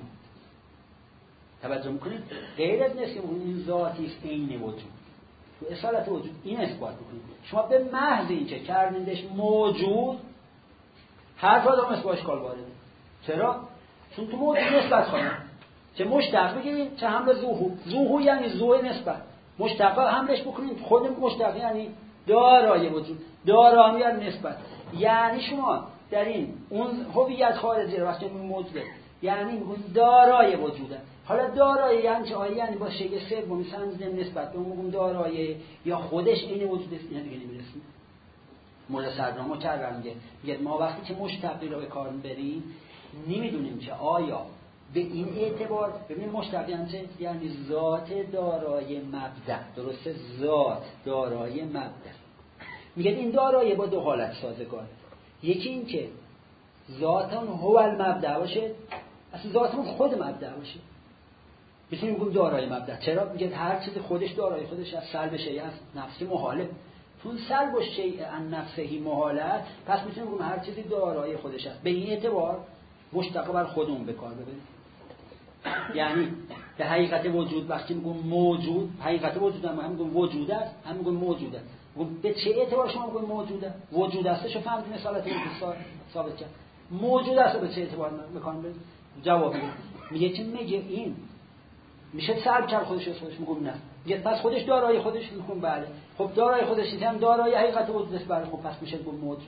توجه میکنید؟ غیر از نسبت میگم این ذاتی است عین وجود. تو اصالت وجود این اثبات میکنید. شما به محض اینکه کردیدش موجود هر آدم اثباتش کال وارده. چرا؟ چون تو موجود نسبت خواهد چه مشتق بگیرید چه حمل ظهور. ظهور یعنی ظهور نسبت، مشتق حملش بکنید خود مشتق یعنی دارای وجود، دارایی یعنی نسبت. یعنی شما در این اون هویت خارجی رو وقتی موجوده یعنی میگن دارای وجوده. حالا دارایی یعنی چه؟ یعنی با شیء سوم سنجیده نسبت به اون دارایی یا خودش این وجود است. اینا دیگه نمیرسیم. مولا صدرا مکرر میگه میگه ما وقتی که مشتقی رو به کار میبریم نمیدونیم که آیا به این اعتبار ببینیم مشتق یعنی چه؟ یعنی ذات دارای مبدأ. درسته؟ ذات دارای مبدأ. میگه این دارایی با دو حالت سازگاره. یکی این که ذاتون هو المبدأ باشه، اصلا ذاتمون خود مبدأ باشه. میتونیم بگیم دارای مبدأ. چرا؟ میگه هر چیز خودش دارای خودش از سلب شیء از نفسی محاله. چون سلب شیء عن نفسه محاله، پس میتونیم بگیم هر چیزی دارای خودش است. به این اعتبار مشتق بر خودمون به کار ببریم. یعنی به حقیقت وجود وقتی میگم موجود، حقیقت وجود هم میگم وجود است، هم میگم موجود است. به چه اعتبار شما میگم موجوده؟ وجود استشو فهمیدین اصالت وجود ثابت کرد. موجود است به چه اعتبار میکنم به جواب میده. میگه که میگه این میشه سلب کرد خودش رو خودش میگم نه. میگه پس خودش دارای خودش میگم بله. خب دارای خودش هم دارای حقیقت وجود است بله. خب پس میشه گفت موجود.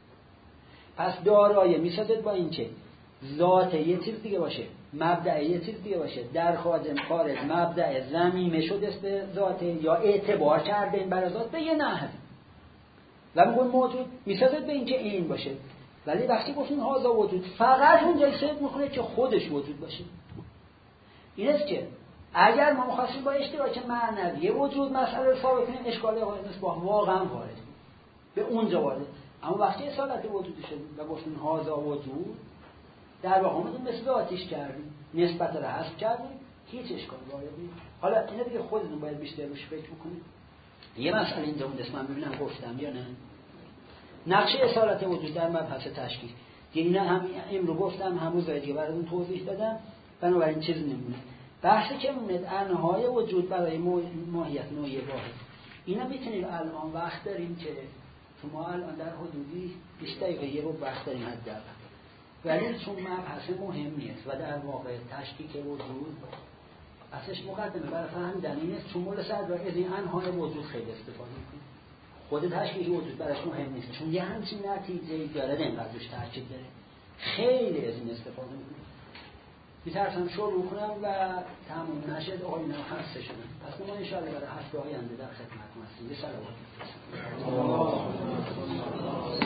پس دارای میسازد با این که ذات یه چیز دیگه باشه، مبدأ یه چیز دیگه باشه، در خارج خارج مبدأ ضمیمه شده است به ذات یا اعتبار کرده این برای ذات به یه نحو و میگن موجود میسازد به این که این باشه. ولی وقتی گفتیم هذا وجود فقط اونجا صدق میکنه که خودش وجود باشه. این است که اگر ما می‌خواستیم با اشتراک معنوی وجود مسئله رو ثابت کنیم اشکال با واقعا وارد به اونجا وارد. اما وقتی اصالت وجود شد و گفتیم هذا وجود در واقع اومدیم مثل آتیش کردیم، نسبت رو حذف کردیم، هیچ اشکالی وارد نیست. حالا اینا دیگه خودتون باید بیشتر روش فکر بکنید. یه مسئله اینجا بود اسمم ببینم گفتم یا نه. نقشه اصالت وجود در مبحث تشکیل. یعنی نه هم امرو گفتم همون دیگه براتون توضیح دادم، بنابراین چیزی نمونه. بحثی که مونده انهای وجود برای ماهیت نوعی واحد. اینا میتونید الان وقت داریم که شما الان در حدودی بیست دقیقه یه رو وقت داریم حداقل. ولی چون مبحث مهمی است و در واقع تشکیک وجود اصلش مقدمه برای فهمیدن این است. چون مولا صدرا از این انهای وجود خیلی استفاده میکنه. خود تشکیک وجود براش مهم نیست چون یه همچین نتیجه‌ای داره اینقدر روش تاکید داره. خیلی از این استفاده میکنه. میترسم شروع کنم و تموم نشد آقای اینا خسته شدن. پس ما انشاءالله برای هفته آینده در خدمتتون هستیم. یه صلوات